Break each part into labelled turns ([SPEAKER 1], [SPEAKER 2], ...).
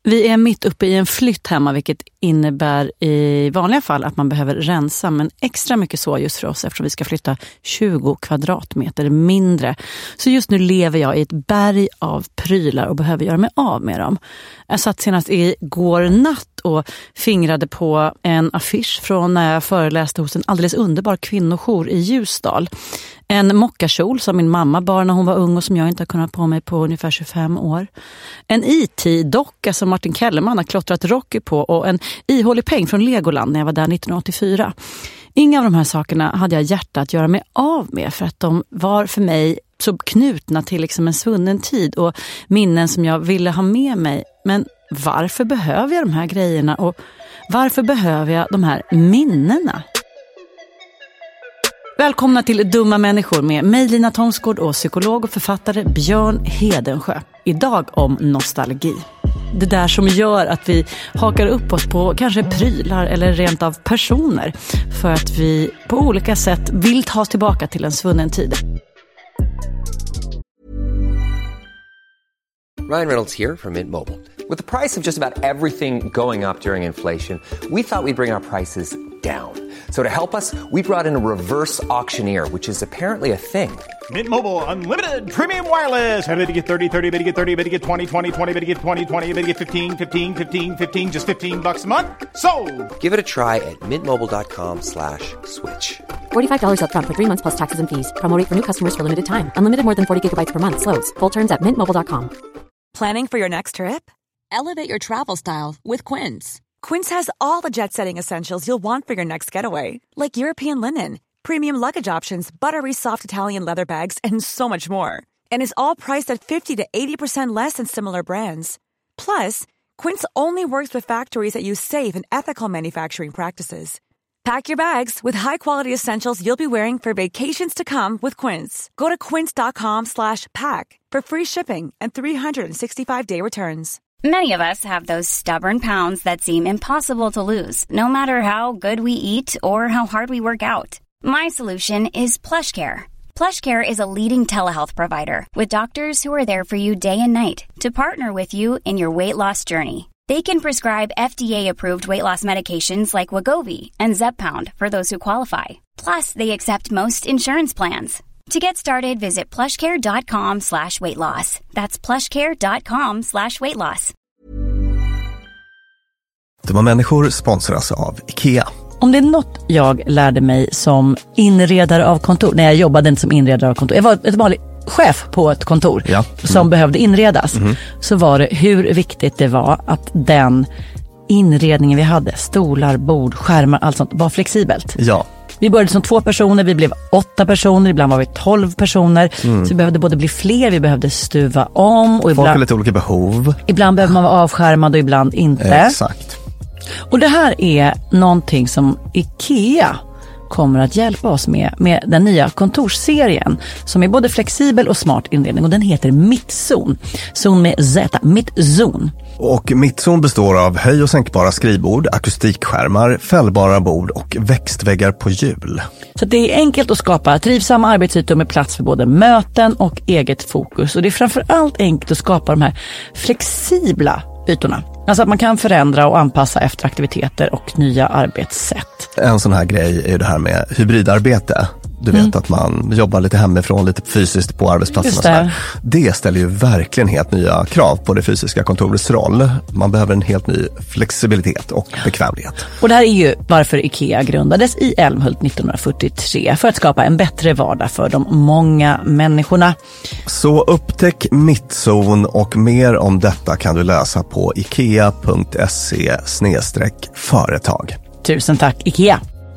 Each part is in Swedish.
[SPEAKER 1] Vi är mitt uppe i en flytt hemma, vilket innebär i vanliga fall att man behöver rensa, men extra mycket så just för oss eftersom vi ska flytta 20 kvadratmeter mindre. Så just nu lever jag i ett berg av prylar och behöver göra mig av med dem. Jag satt senast igår natt och fingrade på en affisch från när jag föreläste hos en alldeles underbar kvinnojour i Ljusdal. En mockakjol som min mamma bar när hon var ung och som jag inte har kunnat på mig på ungefär 25 år. En IT-docka som Martin Kellerman har klottrat Rocky på och en ihålig peng från Legoland när jag var där 1984. Inga av de här sakerna hade jag hjärta att göra mig av med för att de var för mig så knutna till liksom en svunnen tid och minnen som jag ville ha med mig. Men varför behöver jag de här grejerna och varför behöver jag de här minnena? Välkomna till Dumma människor med mig Lina Thomsgård och psykolog och författare Björn Hedensjö. Idag om nostalgi. Det där som gör att vi hakar upp oss på kanske prylar eller rent av personer för att vi på olika sätt vill ta oss tillbaka till en svunnen tid.
[SPEAKER 2] Ryan Reynolds here from Mint Mobile. With the price of just about everything going up during inflation, we thought we'd bring our prices down. So to help us, we brought in a reverse auctioneer, which is apparently a thing.
[SPEAKER 3] Mint Mobile Unlimited Premium Wireless. How to get 30, 30, bit to get 30, bit to get 20, 20, 20, bit to get 20, 20, bit to get 15, 15, 15, 15, just $15 a month? Sold!
[SPEAKER 2] Give it a try at mintmobile.com/switch.
[SPEAKER 4] $45 up front for 3 months plus taxes and fees. Promo rate for new customers for limited time. Unlimited more than 40 gigabytes per month. Slows full terms at mintmobile.com.
[SPEAKER 5] Planning for your next trip? Elevate your travel style with Quince. Quince has all the jet-setting essentials you'll want for your next getaway, like European linen, premium luggage options, buttery soft Italian leather bags, and so much more. And is all priced at 50 to 80% less than similar brands. Plus, Quince only works with factories that use safe and ethical manufacturing practices. Pack your bags with high-quality essentials you'll be wearing for vacations to come with Quince. Go to quince.com/pack for free shipping and 365-day returns.
[SPEAKER 6] Many of us have those stubborn pounds that seem impossible to lose, no matter how good we eat or how hard we work out. My solution is PlushCare. PlushCare is a leading telehealth provider with doctors who are there for you day and night to partner with you in your weight loss journey. They can prescribe FDA-approved weight loss medications like Wegovy and Zepbound for those who qualify. Plus, they accept most insurance plans. To get started, visit plushcare.com/weightloss. That's plushcare.com/weightloss.
[SPEAKER 7] Dumma människor sponsras av IKEA.
[SPEAKER 1] Om det är något jag lärde mig som inredare av kontor, när jag jobbade inte som inredare av kontor, jag var ett vanligt chef på ett kontor som behövde inredas, så var det hur viktigt det var att den inredningen vi hade, stolar, bord, skärmar, allt sånt, var flexibelt.
[SPEAKER 7] Ja.
[SPEAKER 1] Vi började som 2 personer, vi blev 8 personer, ibland var vi 12 personer. Så vi behövde både bli fler, vi behövde stuva om. Och
[SPEAKER 7] folk har lite olika behov.
[SPEAKER 1] Ibland behöver man vara avskärmad och ibland inte.
[SPEAKER 7] Exakt.
[SPEAKER 1] Och det här är någonting som IKEA kommer att hjälpa oss med den nya kontorsserien som är både flexibel och smart inredning, och den heter Mittzon. Zon med Z, Mittzon.
[SPEAKER 7] Och Mittzon består av höj- och sänkbara skrivbord, akustikskärmar, fällbara bord och växtväggar på hjul.
[SPEAKER 1] Så det är enkelt att skapa trivsamma arbetsytor med plats för både möten och eget fokus. Och det är framförallt enkelt att skapa de här flexibla ytorna. Alltså att man kan förändra och anpassa efter aktiviteter och nya arbetssätt.
[SPEAKER 7] En sån här grej är ju det här med hybridarbete. Du vet att man jobbar lite hemifrån, lite fysiskt på arbetsplatsen och så här. Det ställer ju verkligen helt nya krav på det fysiska kontorets roll. Man behöver en helt ny flexibilitet och bekvämlighet.
[SPEAKER 1] Och det här är ju varför IKEA grundades i Älmhult 1943, för att skapa en bättre vardag för de många människorna.
[SPEAKER 7] Så upptäck Mittzon, och mer om detta kan du läsa på ikea.se/företag.
[SPEAKER 1] Tusen tack IKEA!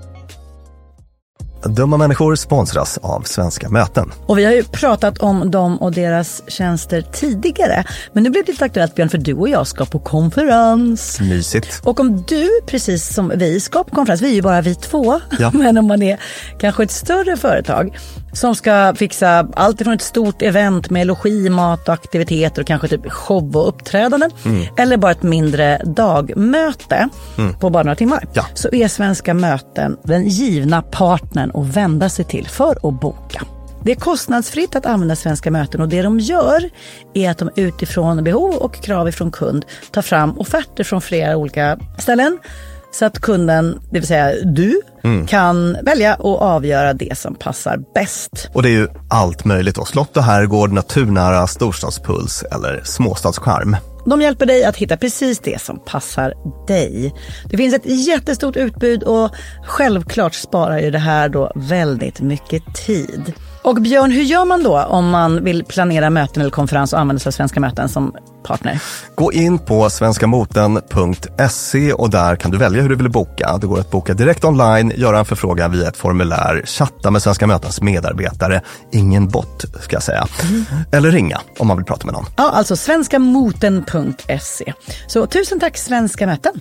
[SPEAKER 7] Dumma människor sponsras av Svenska möten.
[SPEAKER 1] Och vi har ju pratat om dem och deras tjänster tidigare. Men nu blir det lite aktuellt, Björn, för du och jag ska på konferens.
[SPEAKER 7] Mysigt.
[SPEAKER 1] Och om du, precis som vi, ska på konferens, vi är ju bara vi 2.
[SPEAKER 7] Ja.
[SPEAKER 1] Men om man är kanske ett större företag som ska fixa allt ifrån ett stort event med logi, mat och aktiviteter och kanske typ show och uppträdanden. Eller bara ett mindre dagmöte på bara några timmar.
[SPEAKER 7] Ja.
[SPEAKER 1] Så är Svenska möten den givna partnern att vända sig till för att boka. Det är kostnadsfritt att använda Svenska möten och det de gör är att de utifrån behov och krav ifrån kund tar fram offerter från flera olika ställen så att kunden, det vill säga du, kan välja och avgöra det som passar bäst.
[SPEAKER 7] Och det är ju allt möjligt då. Slott och herrgård, naturnära, storstadspuls eller småstadscharm.
[SPEAKER 1] De hjälper dig att hitta precis det som passar dig. Det finns ett jättestort utbud och självklart sparar ju det här då väldigt mycket tid. Och Björn, hur gör man då om man vill planera möten eller konferens och använda sig av Svenska möten som partner?
[SPEAKER 7] Gå in på svenskamoten.se och där kan du välja hur du vill boka. Det går att boka direkt online, göra en förfrågan via ett formulär, chatta med Svenska mötens medarbetare, ingen bot ska jag säga, eller ringa om man vill prata med någon.
[SPEAKER 1] Ja, alltså svenskamoten.se. Så tusen tack Svenska möten.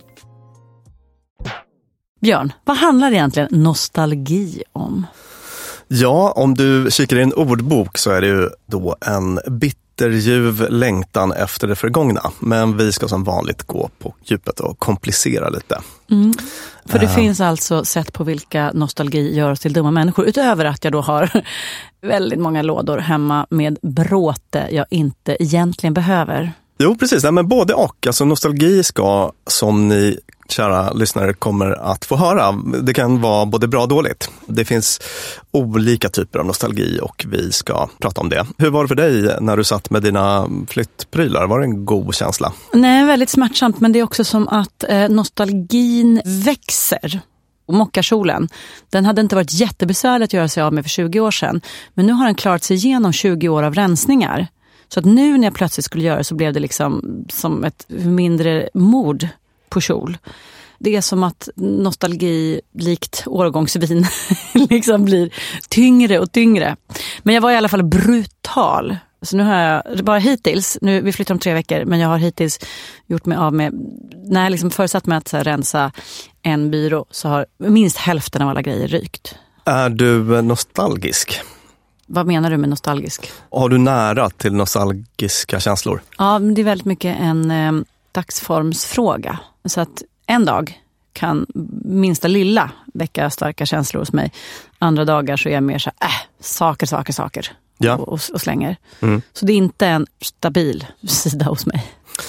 [SPEAKER 1] Björn, vad handlar egentligen nostalgi om?
[SPEAKER 7] Ja, om du kikar i en ordbok så är det ju då en bitterljuv längtan efter det förgångna. Men vi ska som vanligt gå på djupet och komplicera lite.
[SPEAKER 1] För det finns alltså sätt på vilka nostalgi gör oss till dumma människor. Utöver att jag då har väldigt många lådor hemma med bråte jag inte egentligen behöver.
[SPEAKER 7] Jo, precis. Men både och. Alltså nostalgi ska, som ni kära lyssnare kommer att få höra, det kan vara både bra och dåligt. Det finns olika typer av nostalgi och vi ska prata om det. Hur var det för dig när du satt med dina flyttprylar? Var det en god känsla?
[SPEAKER 1] Nej, väldigt smärtsamt, men det är också som att nostalgin växer. Och mockakjolen, den hade inte varit jättebesvärlig att göra sig av med för 20 år sedan. Men nu har den klarat sig igenom 20 år av rensningar. Så att nu när jag plötsligt skulle göra det så blev det liksom som ett mindre mord på kjol. Det är som att nostalgi likt årgångsvin liksom blir tyngre och tyngre. Men jag var i alla fall brutal. Så nu har jag bara hittills, vi flyttar om 3 veckor, men jag har hittills gjort mig av med, när jag liksom förutsatt mig att så här, rensa en byrå så har minst hälften av alla grejer rykt.
[SPEAKER 7] Är du nostalgisk?
[SPEAKER 1] Vad menar du med nostalgisk?
[SPEAKER 7] Har du nära till nostalgiska känslor?
[SPEAKER 1] Ja, det är väldigt mycket en dagsformsfråga. Så att en dag kan minsta lilla väcka starka känslor hos mig. Andra dagar så är jag mer så här, saker. Ja. Och slänger. Så det är inte en stabil sida hos mig.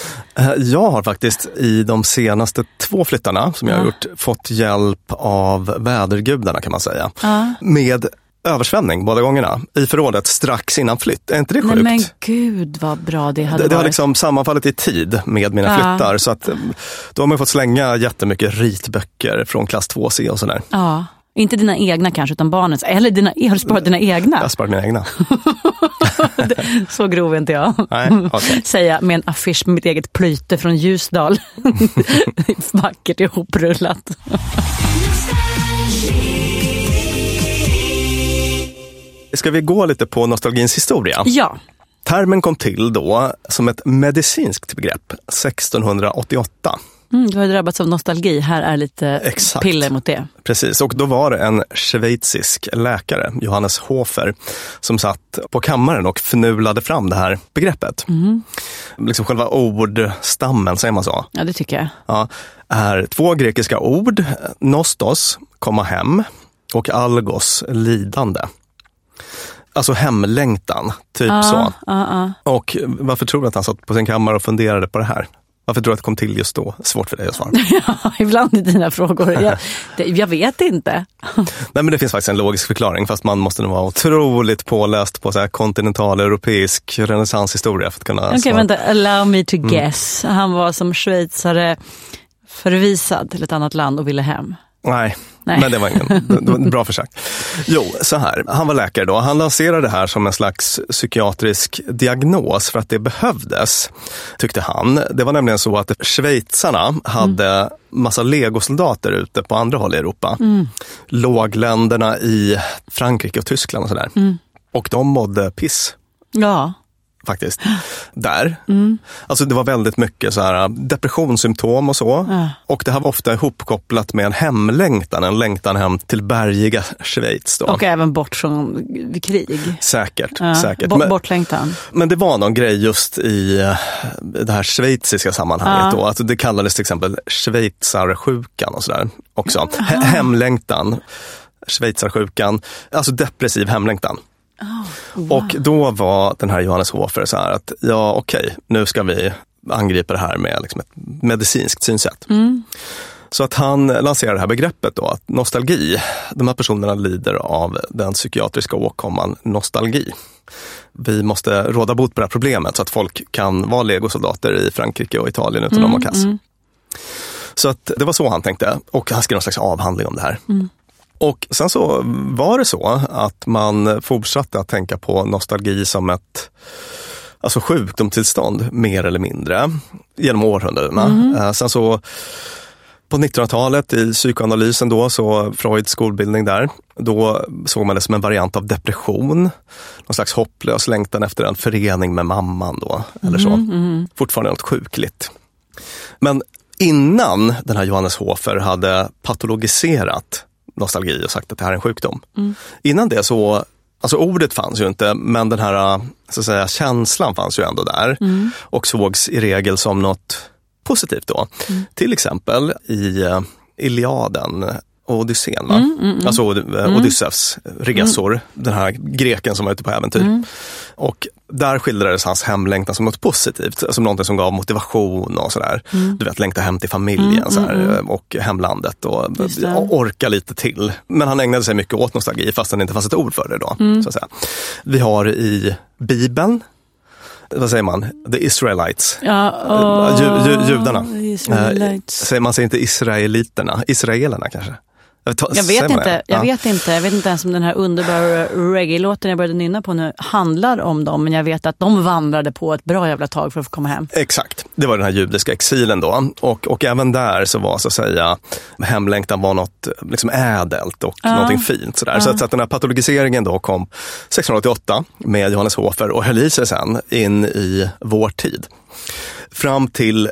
[SPEAKER 7] Jag har faktiskt i de senaste 2 flyttarna som jag har gjort fått hjälp av vädergudarna kan man säga. Med översvämning båda gångerna i förrådet strax innan flytt. Är inte det sjukt?
[SPEAKER 1] Nej, men gud vad bra det hade varit.
[SPEAKER 7] Det har liksom sammanfallit i tid med mina flyttar så att då har man fått slänga jättemycket ritböcker från klass 2C och sådär.
[SPEAKER 1] Ja, inte dina egna kanske utan barnens. Eller har du sparat dina egna?
[SPEAKER 7] Jag har sparat mina egna.
[SPEAKER 1] Så grov är inte jag.
[SPEAKER 7] Nej, okay.
[SPEAKER 1] Säga med en affisch med mitt eget plyte från Ljusdal. Vackert ihoprullat.
[SPEAKER 7] Ska vi gå lite på nostalgins historia?
[SPEAKER 1] Ja.
[SPEAKER 7] Termen kom till då som ett medicinskt begrepp 1688.
[SPEAKER 1] Du har drabbats av nostalgi. Här är lite piller mot det.
[SPEAKER 7] Precis, och då var det en schweizisk läkare, Johannes Hofer, som satt på kammaren och fnulade fram det här begreppet. Liksom själva ordstammen, säger man så?
[SPEAKER 1] Ja, det tycker jag.
[SPEAKER 7] Ja, är 2 grekiska ord, nostos, komma hem, och algos, lidande. Alltså hemlängtan, typ så. Och varför tror du att han satt på sin kammare och funderade på det här? Varför tror du att det kom till just då? Svårt för dig att svara.
[SPEAKER 1] Ja, ibland i dina frågor. Jag vet inte.
[SPEAKER 7] Nej, men det finns faktiskt en logisk förklaring, fast man måste nog vara otroligt påläst på så här kontinental europeisk renässanshistoria för att kunna
[SPEAKER 1] Okej, vänta. Allow me to guess. Han var som schweizare förvisad till ett annat land och ville hem.
[SPEAKER 7] Nej. Men det var en bra försök. Jo, så här. Han var läkare då. Han lanserade det här som en slags psykiatrisk diagnos för att det behövdes, tyckte han. Det var nämligen så att schweizarna hade massa legosoldater ute på andra håll i Europa. Lågländerna i Frankrike och Tyskland och sådär. Och de mådde piss.
[SPEAKER 1] Ja.
[SPEAKER 7] Faktiskt. Där. Alltså det var väldigt mycket så här depressionssymptom och så. Och det här var ofta ihopkopplat med en hemlängtan. En längtan hem till bergiga Schweiz då.
[SPEAKER 1] Och även bort från krig.
[SPEAKER 7] Säkert.
[SPEAKER 1] Bortlängtan.
[SPEAKER 7] Men det var någon grej just i det här schweiziska sammanhanget då. Alltså det kallades till exempel schweizarsjukan och sådär också. Hemlängtan, schweizarsjukan, alltså depressiv hemlängtan. Och då var den här Johannes Hofer så här att nu ska vi angripa det här med liksom ett medicinskt synsätt. Så att han lanserar det här begreppet då, att nostalgi, de här personerna lider av den psykiatriska åkomman nostalgi. Vi måste råda bot på det här problemet så att folk kan vara legosoldater i Frankrike och Italien utan att vara kass. Så att det var så han tänkte, och han skrev någon slags avhandling om det här. Och sen så var det så att man fortsatte att tänka på nostalgi som ett sjukdomstillstånd mer eller mindre genom århundradena. Sen så på 1900-talet i psykoanalysen då, så Freuds skolbildning där, då såg man det som en variant av depression. Någon slags hopplös längtan efter en förening med mamman då, eller så. Fortfarande något sjukligt. Men innan den här Johannes Hofer hade patologiserat nostalgi och sagt att det här är en sjukdom. Innan det så, alltså ordet fanns ju inte, men den här så att säga känslan fanns ju ändå där och sågs i regel som något positivt då. Till exempel i Iliaden och Odysseen, va? Alltså Odysseus resor, den här greken som var ute på äventyr. Och där skildrades hans hemlängtan som något positivt, som något som gav motivation och sådär. Du vet, längta hem till familjen så här, och hemlandet och orka lite till. Men han ägnade sig mycket åt nostalgi fast det inte fanns ett ord för det då. Så att säga. Vi har i Bibeln, vad säger man? The Israelites. Judarna. Man säger inte israeliterna. Israelerna kanske.
[SPEAKER 1] Jag vet inte ens om den här underbara reggae-låten jag började nynna på nu handlar om dem, men jag vet att de vandrade på ett bra jävla tag för att få komma hem.
[SPEAKER 7] Exakt, det var den här judiska exilen då, och även där så var så att säga hemlängtan var något liksom ädelt och någonting fint sådär. Så att den här patologiseringen då kom 1688 med Johannes Hofer och höll i sig sen in i vår tid. Fram till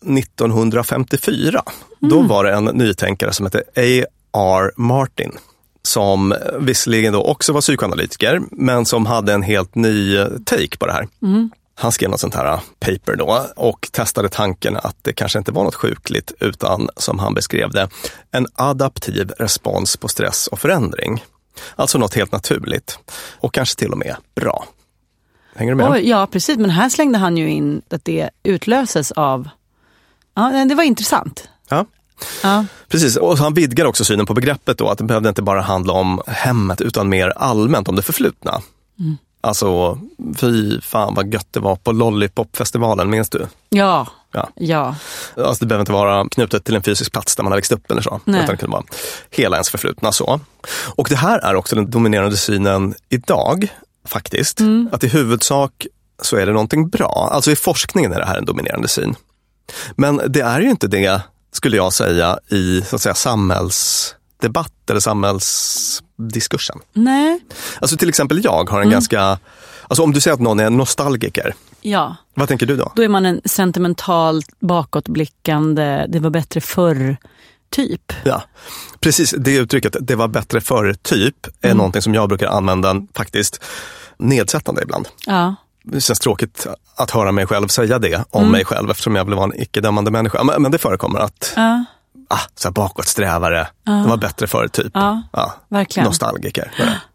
[SPEAKER 7] 1954, då var det en nytänkare som hette A.R. Martin, som visserligen då också var psykoanalytiker, men som hade en helt ny take på det här. Han skrev något sånt här paper då och testade tanken att det kanske inte var något sjukligt, utan som han beskrev det, en adaptiv respons på stress och förändring. Alltså något helt naturligt och kanske till och med bra. Hänger du med?
[SPEAKER 1] Ja, precis. Men här slängde han ju in att det utlöses av... Ja, det var intressant.
[SPEAKER 7] Ja, precis. Och han vidgar också synen på begreppet då, att det behövde inte bara handla om hemmet utan mer allmänt om det förflutna. Alltså, fy fan vad gött det var på Lollipop-festivalen, minns du?
[SPEAKER 1] Ja.
[SPEAKER 7] Alltså det behöver inte vara knutet till en fysisk plats där man har växt upp eller så.
[SPEAKER 1] Nej.
[SPEAKER 7] Utan det kan vara hela ens förflutna så. Och det här är också den dominerande synen idag, faktiskt. Att i huvudsak så är det någonting bra. Alltså i forskningen är det här en dominerande syn. Men det är ju inte det, skulle jag säga, i så att säga samhällsdebatt eller samhällsdiskursen. Nej. Alltså till exempel jag har en ganska... Alltså om du säger att någon är en nostalgiker.
[SPEAKER 1] Ja.
[SPEAKER 7] Vad tänker du då?
[SPEAKER 1] Då är man en sentimental, bakåtblickande, det var bättre förr typ. Ja,
[SPEAKER 7] precis. Det uttrycket, det var bättre förr typ, är någonting som jag brukar använda faktiskt nedsättande ibland. Ja. Det känns tråkigt att höra mig själv säga det om mig själv, eftersom jag vill vara en icke-dömande människa. Men det förekommer att så här bakåtsträvare, det var bättre förr typ.
[SPEAKER 1] Verkligen.
[SPEAKER 7] Nostalgiker.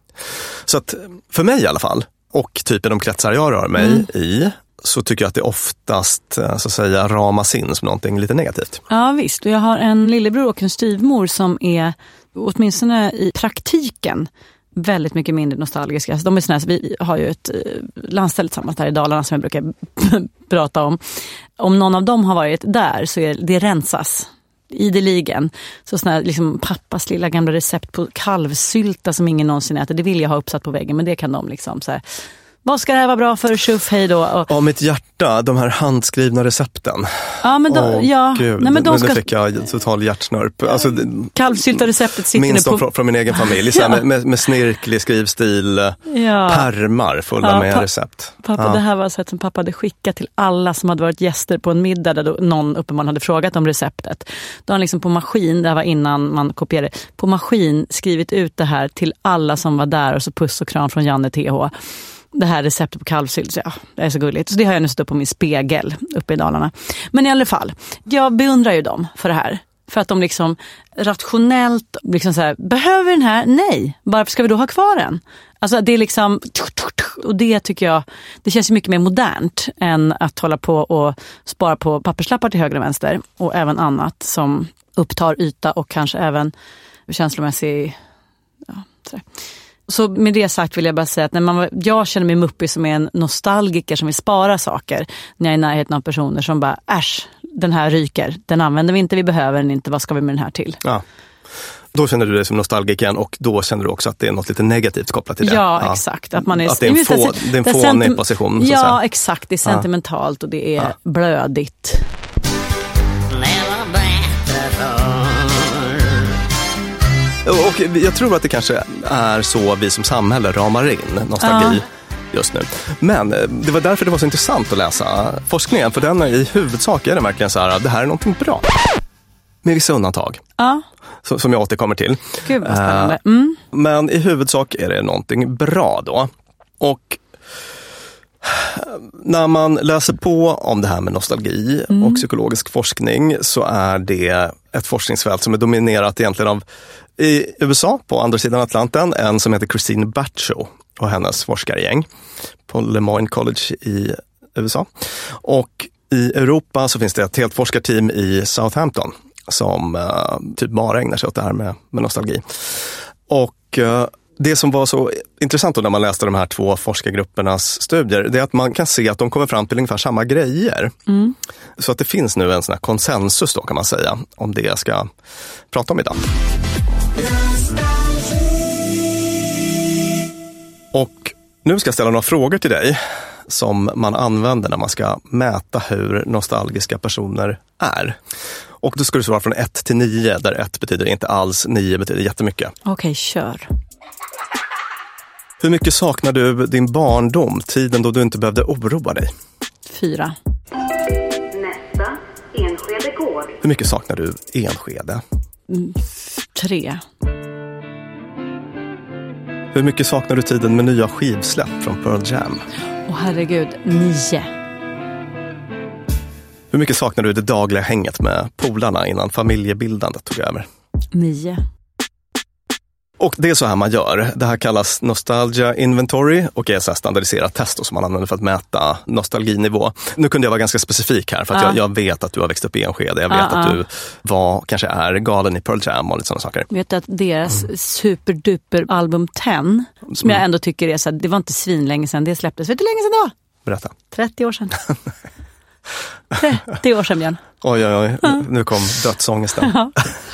[SPEAKER 7] Så att för mig i alla fall, och typ i de kretsar jag rör mig i, så tycker jag att det oftast så att säga ramas in som någonting lite negativt.
[SPEAKER 1] Ja visst, och jag har en lillebror och en styvmor som är åtminstone i praktiken väldigt mycket mindre nostalgiska. Alltså, de är såna här, vi har ju ett landställe tillsammans här i Dalarna som jag brukar prata om. Om någon av dem har varit där så är det rensas ideligen. Så såna här, liksom pappas lilla gamla recept på kalvsylta som ingen någonsin äter, det vill jag ha uppsatt på väggen, men det kan de liksom så här. Vad ska det här vara bra för? Tjuff, hej då.
[SPEAKER 7] Ja, mitt hjärta, de här handskrivna recepten.
[SPEAKER 1] Ja, men då,
[SPEAKER 7] Gud, nej, men de ska... fick jag total hjärtsnörp. Alltså,
[SPEAKER 1] kalvsylta-receptet sitter
[SPEAKER 7] minst
[SPEAKER 1] nu på...
[SPEAKER 7] från min egen familj, så här, med snirklig skrivstil, pärmar fulla med recept.
[SPEAKER 1] Pappa, det här var så som pappa hade skickat till alla som hade varit gäster på en middag där någon uppenbarligen hade frågat om receptet. Då har han liksom på maskin, det här var innan man kopierade, på maskin skrivit ut det här till alla som var där, och så puss och kram från Janne TH. Det här receptet på kalvsylt, så det är så gulligt. Så det har jag nu stått på min spegel uppe i Dalarna. Men i alla fall, jag beundrar ju dem för det här. För att de liksom rationellt liksom så här, behöver vi den här? Nej. Varför ska vi då ha kvar den? Alltså det är liksom, och det tycker jag, det känns mycket mer modernt än att hålla på och spara på papperslappar till höger och vänster. Och även annat som upptar yta och kanske även känslomässig, ja, sådär. Så med det sagt vill jag bara säga att jag känner mig muppig som en nostalgiker som vill spara saker när jag är i närheten av personer som bara, den här ryker, den använder vi inte, vi behöver den inte, vad ska vi med den här till?
[SPEAKER 7] Ja. Då känner du dig som nostalgiker och då känner du också att det är något lite negativt kopplat till det.
[SPEAKER 1] Ja, exakt. Att man är,
[SPEAKER 7] att det är en fånig position.
[SPEAKER 1] Ja, så att säga. Exakt. Det är sentimentalt och det är blödigt.
[SPEAKER 7] Och jag tror att det kanske är så vi som samhälle ramar in nostalgi just nu. Men det var därför det var så intressant att läsa forskningen. För den är i huvudsak är det verkligen så här att det här är någonting bra. Med vissa undantag.
[SPEAKER 1] Ja.
[SPEAKER 7] Som jag återkommer till.
[SPEAKER 1] Gud vad spännande.
[SPEAKER 7] Men i huvudsak är det någonting bra då. Och när man läser på om det här med nostalgi och psykologisk forskning så är det ett forskningsfält som är dominerat egentligen av i USA på andra sidan Atlanten en som heter Christine Batcho och hennes forskargäng på Le Moyne College i USA. Och i Europa så finns det ett helt forskarteam i Southampton som typ bara ägnar sig åt det här med nostalgi. Och det som var så intressant då när man läste de här två forskargruppernas studier, det är att man kan se att de kommer fram till ungefär samma grejer. Så att det finns nu en sån här konsensus då kan man säga om det jag ska prata om idag. Och nu ska jag ställa några frågor till dig som man använder när man ska mäta hur nostalgiska personer är. Och då ska du svara från 1 till 9, där 1 betyder inte alls, 9 betyder jättemycket.
[SPEAKER 1] Okej, kör.
[SPEAKER 7] Hur mycket saknar du din barndom, tiden då du inte behövde oroa dig?
[SPEAKER 1] 4.
[SPEAKER 8] Nästa, Enskede gård.
[SPEAKER 7] Hur mycket saknar du Enskede?
[SPEAKER 1] 3.
[SPEAKER 7] Hur mycket saknar du tiden med nya skivsläpp från Pearl Jam?
[SPEAKER 1] Herregud, 9.
[SPEAKER 7] Hur mycket saknar du det dagliga hänget med polarna innan familjebildandet tog över?
[SPEAKER 1] 9.
[SPEAKER 7] Och det är så här man gör. Det här kallas Nostalgia Inventory och är så här standardiserat test som man använder för att mäta nostalginivå. Nu kunde jag vara ganska specifik här för att jag vet att du har växt upp i Enskede. Jag vet att du kanske är galen i Pearl Jam och lite sådana saker.
[SPEAKER 1] Jag vet att deras superduper album 10, som jag ändå tycker är så här, det var inte svinlänge sedan det släpptes. Vet du hur länge sedan då?
[SPEAKER 7] Berätta.
[SPEAKER 1] 30 år sedan. 30 år sedan, Björn.
[SPEAKER 7] Oj, nu kom dödsångesten.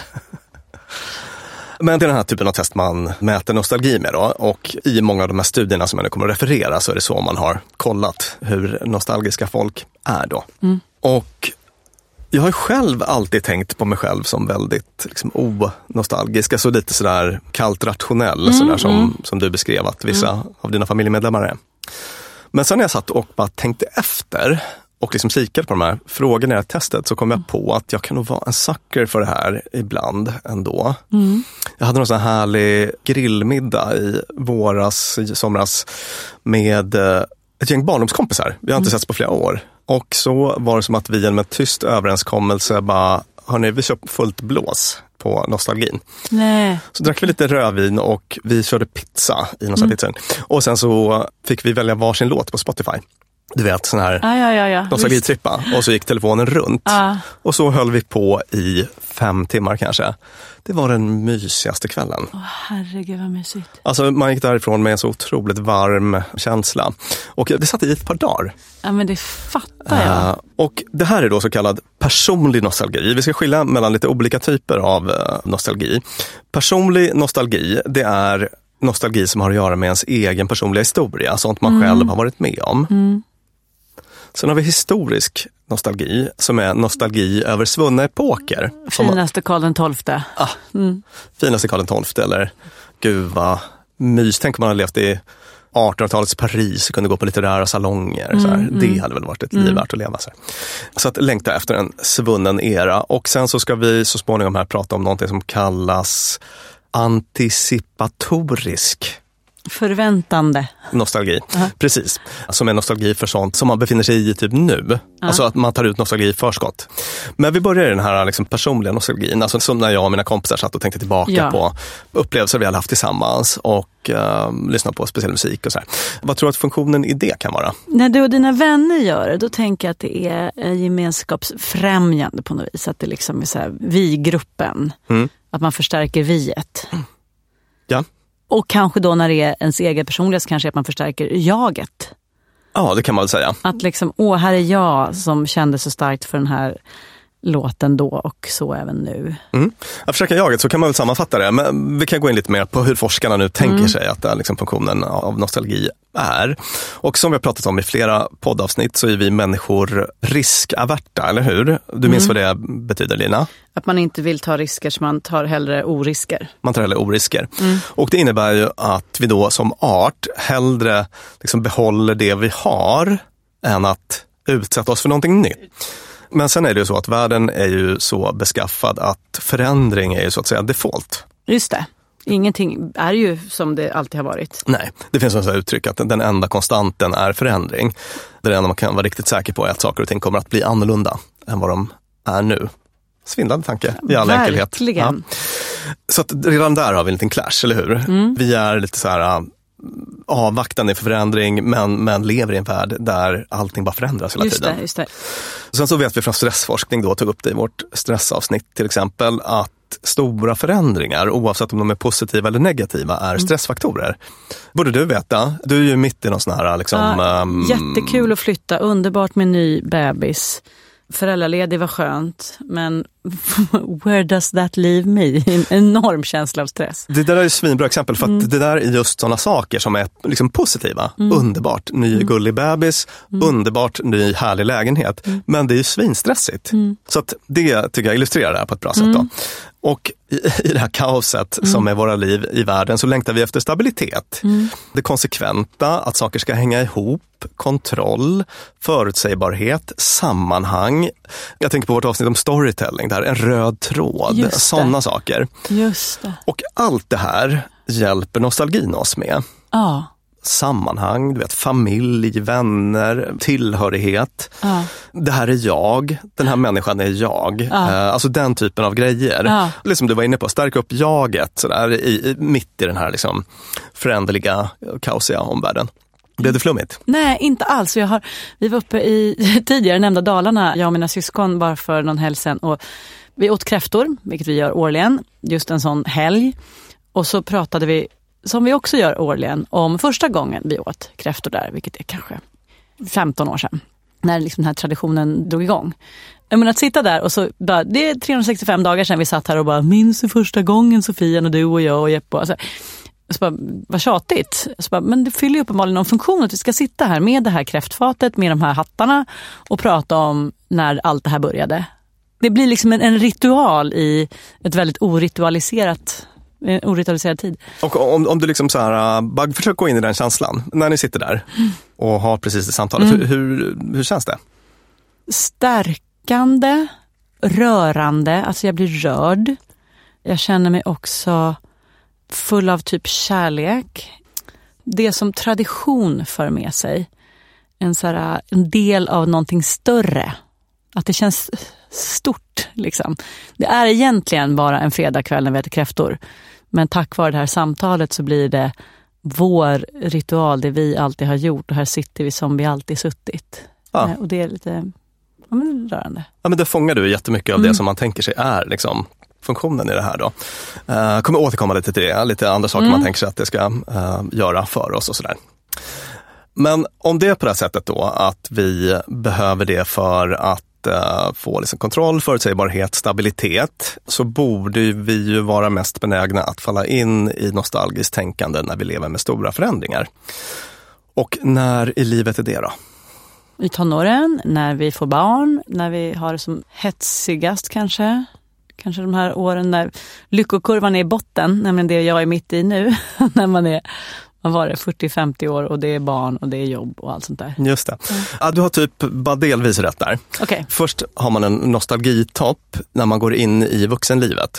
[SPEAKER 7] Men det är den här typen av test man mäter nostalgi med då. Och i många av de här studierna som jag nu kommer att referera så är det så man har kollat hur nostalgiska folk är då. Och jag har själv alltid tänkt på mig själv som väldigt liksom, onostalgisk. Alltså lite sådär kallt rationell, sådär som du beskrev att vissa av dina familjemedlemmar är. Men sen när jag satt och bara tänkte efter och liksom kikade på de här frågorna i det här testet så kom jag på att jag kan nog vara en sucker för det här ibland ändå. Jag hade någon sån här härlig grillmiddag i somras med ett gäng barndomskompisar. Vi har inte setts på flera år. Och så var det som att vi genom en tyst överenskommelse bara, hörni, vi kör fullt blås på nostalgin. Nej. Så drack vi lite rödvin och vi körde pizza i någon pizza. Och sen så fick vi välja varsin låt på Spotify. Du vet, sån här nostalgitrippa. Och så gick telefonen runt. Och så höll vi på i 5 timmar kanske. Det var den mysigaste kvällen.
[SPEAKER 1] Herregud vad mysigt.
[SPEAKER 7] Alltså man gick därifrån med en så otroligt varm känsla. Och det satt i ett par dagar.
[SPEAKER 1] Ja, men det fattar jag.
[SPEAKER 7] Och det här är då så kallad personlig nostalgi. Vi ska skilja mellan lite olika typer av nostalgi. Personlig nostalgi, det är nostalgi som har att göra med ens egen personliga historia. Sånt man själv har varit med om. Sen har vi historisk nostalgi som är nostalgi över svunna epoker.
[SPEAKER 1] Finaste Karl XII.
[SPEAKER 7] Finaste Karl XII eller gud vad mys. Tänk om man har levt i 1800-talets Paris och kunde gå på litterära salonger. Så här. Det hade väl varit ett liv värt att leva. Så att längta efter en svunnen era. Och sen så ska vi så småningom här prata om någonting som kallas anticipatorisk
[SPEAKER 1] Förväntande.
[SPEAKER 7] Nostalgi, precis. Som är nostalgi för sånt som man befinner sig i typ nu. Alltså att man tar ut nostalgi i förskott. Men vi börjar i den här liksom personliga nostalgin. Alltså som när jag och mina kompisar satt och tänkte tillbaka på upplevelser vi hade haft tillsammans och lyssna på speciell musik och så här. Vad tror du att funktionen i det kan vara?
[SPEAKER 1] När du och dina vänner gör det, då tänker jag att det är gemenskapsfrämjande på något vis. Att det liksom är så här, vi-gruppen. Att man förstärker viet.
[SPEAKER 7] Ja.
[SPEAKER 1] Och kanske då när det är ens egen personlighet så kanske att man förstärker jaget.
[SPEAKER 7] Ja, det kan man väl säga.
[SPEAKER 1] Att liksom, här är jag som kände så starkt för den här låten då och så även nu.
[SPEAKER 7] Att försöka jaget, så kan man väl sammanfatta det. Men vi kan gå in lite mer på hur forskarna nu tänker sig att det liksom funktionen av nostalgi är. Och som vi har pratat om i flera poddavsnitt så är vi människor riskaverta, eller hur? Du minns vad det betyder, Lina?
[SPEAKER 1] Att man inte vill ta risker, så man tar hellre orisker.
[SPEAKER 7] Man tar hellre orisker. Och det innebär ju att vi då som art hellre liksom behåller det vi har än att utsätta oss för någonting nytt. Men sen är det ju så att världen är ju så beskaffad att förändring är ju så att säga default.
[SPEAKER 1] Just det. Ingenting är ju som det alltid har varit.
[SPEAKER 7] Nej, det finns en sån här uttryck att den enda konstanten är förändring. Det enda man kan vara riktigt säker på är att saker och ting kommer att bli annorlunda än vad de är nu. Svindlande tanke i all enkelhet.
[SPEAKER 1] Verkligen.
[SPEAKER 7] Ja. Så att redan där har vi en liten clash, eller hur? Vi är lite så här avvaktande för förändring men lever i en värld där allting bara förändras hela tiden.
[SPEAKER 1] Just det.
[SPEAKER 7] Sen så vet vi från stressforskning då, tog upp det i vårt stressavsnitt till exempel, att stora förändringar, oavsett om de är positiva eller negativa, är stressfaktorer. Borde du veta, du är ju mitt i någon sån här liksom...
[SPEAKER 1] jättekul att flytta, underbart med ny bebis. Föräldraledig var skönt, men where does that leave me? En enorm känsla av stress.
[SPEAKER 7] Det där är ju svinbra exempel, för att det där är just sådana saker som är liksom positiva. Underbart, ny gullig bebis, underbart, ny härlig lägenhet. Men det är ju svinstressigt. Så att det tycker jag illustrerar det här på ett bra sätt då. Och i det här kaoset som är våra liv i världen så längtar vi efter stabilitet. Det konsekventa, att saker ska hänga ihop, kontroll, förutsägbarhet, sammanhang. Jag tänker på vårt avsnitt om storytelling, där en röd tråd, sådana saker.
[SPEAKER 1] Just det.
[SPEAKER 7] Och allt det här hjälper nostalgin oss med.
[SPEAKER 1] Ja.
[SPEAKER 7] Sammanhang, du vet, familj, vänner, tillhörighet. Det här är jag, den här människan är jag. Alltså den typen av grejer. Liksom du var inne på, stärka upp jaget sådär, mitt i den här liksom föränderliga, kaosiga omvärlden. Blev det flummigt?
[SPEAKER 1] Nej, inte alls. Vi var uppe i tidigare nämnda Dalarna, jag och mina syskon, bara för någon helg sedan. Och vi åt kräftor, vilket vi gör årligen, just en sån helg. Och så pratade vi, som vi också gör årligen, om första gången vi åt kräftor där, vilket är kanske 15 år sedan, när liksom den här traditionen drog igång. Men att sitta där och så, bara, det är 365 dagar sedan vi satt här och bara, minns första gången Sofia och du och jag och Jeppe. Alltså, så bara, vad tjatigt. Så bara, men det fyller ju uppenbarligen någon funktion att vi ska sitta här med det här kräftfatet, med de här hattarna och prata om när allt det här började. Det blir liksom en ritual i ett väldigt oritualiserad tid.
[SPEAKER 7] Och om du liksom så här, bara försök gå in i den känslan när ni sitter där och har precis det samtalet. Hur känns det?
[SPEAKER 1] Stärkande, rörande, alltså jag blir rörd. Jag känner mig också full av typ kärlek. Det som tradition för med sig. En del av någonting större. Att det känns stort liksom. Det är egentligen bara en fredagkväll när vi äter kräftor. Men tack vare det här samtalet så blir det vår ritual, det vi alltid har gjort. Och här sitter vi som vi alltid suttit. Och det är lite rörande. Ja,
[SPEAKER 7] men det fångar du jättemycket av det som man tänker sig är liksom funktionen i det här då. Kommer återkomma lite till det, lite andra saker man tänker sig att det ska göra för oss och sådär. Men om det är på det här sättet då, att vi behöver det för att få liksom kontroll, förutsägbarhet, stabilitet, så borde vi ju vara mest benägna att falla in i nostalgiskt tänkande när vi lever med stora förändringar. Och när i livet är det då?
[SPEAKER 1] I tonåren, när vi får barn, när vi har det som hetsigast kanske de här åren när lyckokurvan är i botten, nämligen det jag är mitt i nu, när man är 40-50 år och det är barn och det är jobb och allt sånt där.
[SPEAKER 7] Just det. Ja, du har typ bara delvis rätt där.
[SPEAKER 1] Okay.
[SPEAKER 7] Först har man en nostalgitopp när man går in i vuxenlivet.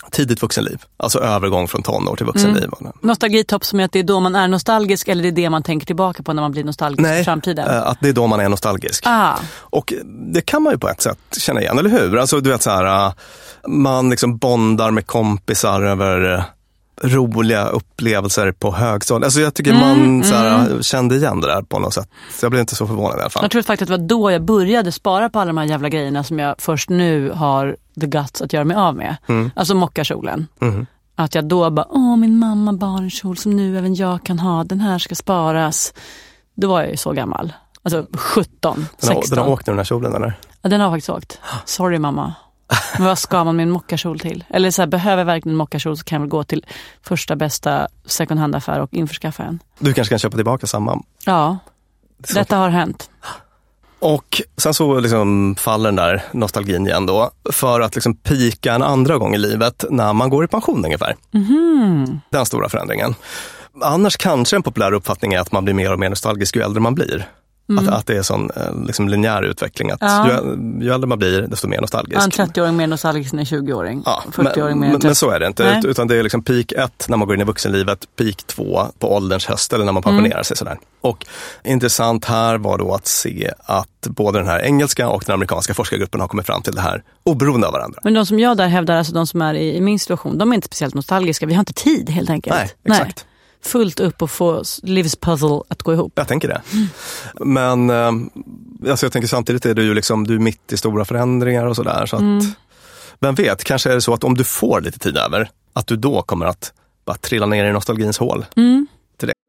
[SPEAKER 7] tidigt vuxenliv. Alltså övergång från tonår till vuxenliv.
[SPEAKER 1] Nostalgitopp som är att det är då man är nostalgisk, eller det är det man tänker tillbaka på när man blir nostalgisk i framtiden?
[SPEAKER 7] Nej, att det är då man är nostalgisk. Och det kan man ju på ett sätt känna igen, eller hur? Alltså du vet så här, man liksom bondar med kompisar över roliga upplevelser på högstadiet. Alltså jag tycker man så här, kände igen det där på något sätt. Så jag blev inte så förvånad i alla fall.
[SPEAKER 1] Jag tror faktiskt att det var då jag började spara på alla de här jävla grejerna som jag först nu har the guts att göra mig av med. Alltså mockakjolen. Att jag då bara, min mamma bar en kjol som nu även jag kan ha. Den här ska sparas. Då var jag ju så gammal. Alltså 17, 16.
[SPEAKER 7] Den har åkt nu den här kjolen eller?
[SPEAKER 1] Ja, den har faktiskt åkt. Sorry mamma. Men vad ska man med en mockakjol till? Eller så här, behöver verkligen en mockakjol så kan jag väl gå till första bästa second hand-affär och införskaffa en. Du kanske kan köpa tillbaka samma? Ja, detta har hänt. Och sen så liksom faller den där nostalgin igen då för att liksom pika en andra gång i livet när man går i pension ungefär. Den stora förändringen. Annars kanske en populär uppfattning är att man blir mer och mer nostalgisk ju äldre man blir. Att det är en sån liksom linjär utveckling. Att ju äldre man blir, desto mer nostalgisk. En 30-åring mer nostalgisk än en 20-åring. Ja, 40-åring mer men så är det inte. Nej. Utan det är liksom peak 1 när man går in i vuxenlivet. Peak 2 på ålderns höst eller när man pensionerar sig. Sådär. Och intressant här var då att se att både den här engelska och den amerikanska forskargruppen har kommit fram till det här oberoende av varandra. Men de som jag där hävdar, alltså de som är i min situation, de är inte speciellt nostalgiska. Vi har inte tid helt enkelt. Nej, exakt. Nej. Fullt upp och få livspuzzle att gå ihop. Jag tänker det. Men alltså jag tänker samtidigt är du ju liksom, du är mitt i stora förändringar och sådär. Så att, vem vet, kanske är det så att om du får lite tid över, att du då kommer att bara trilla ner i nostalgins hål. Till det.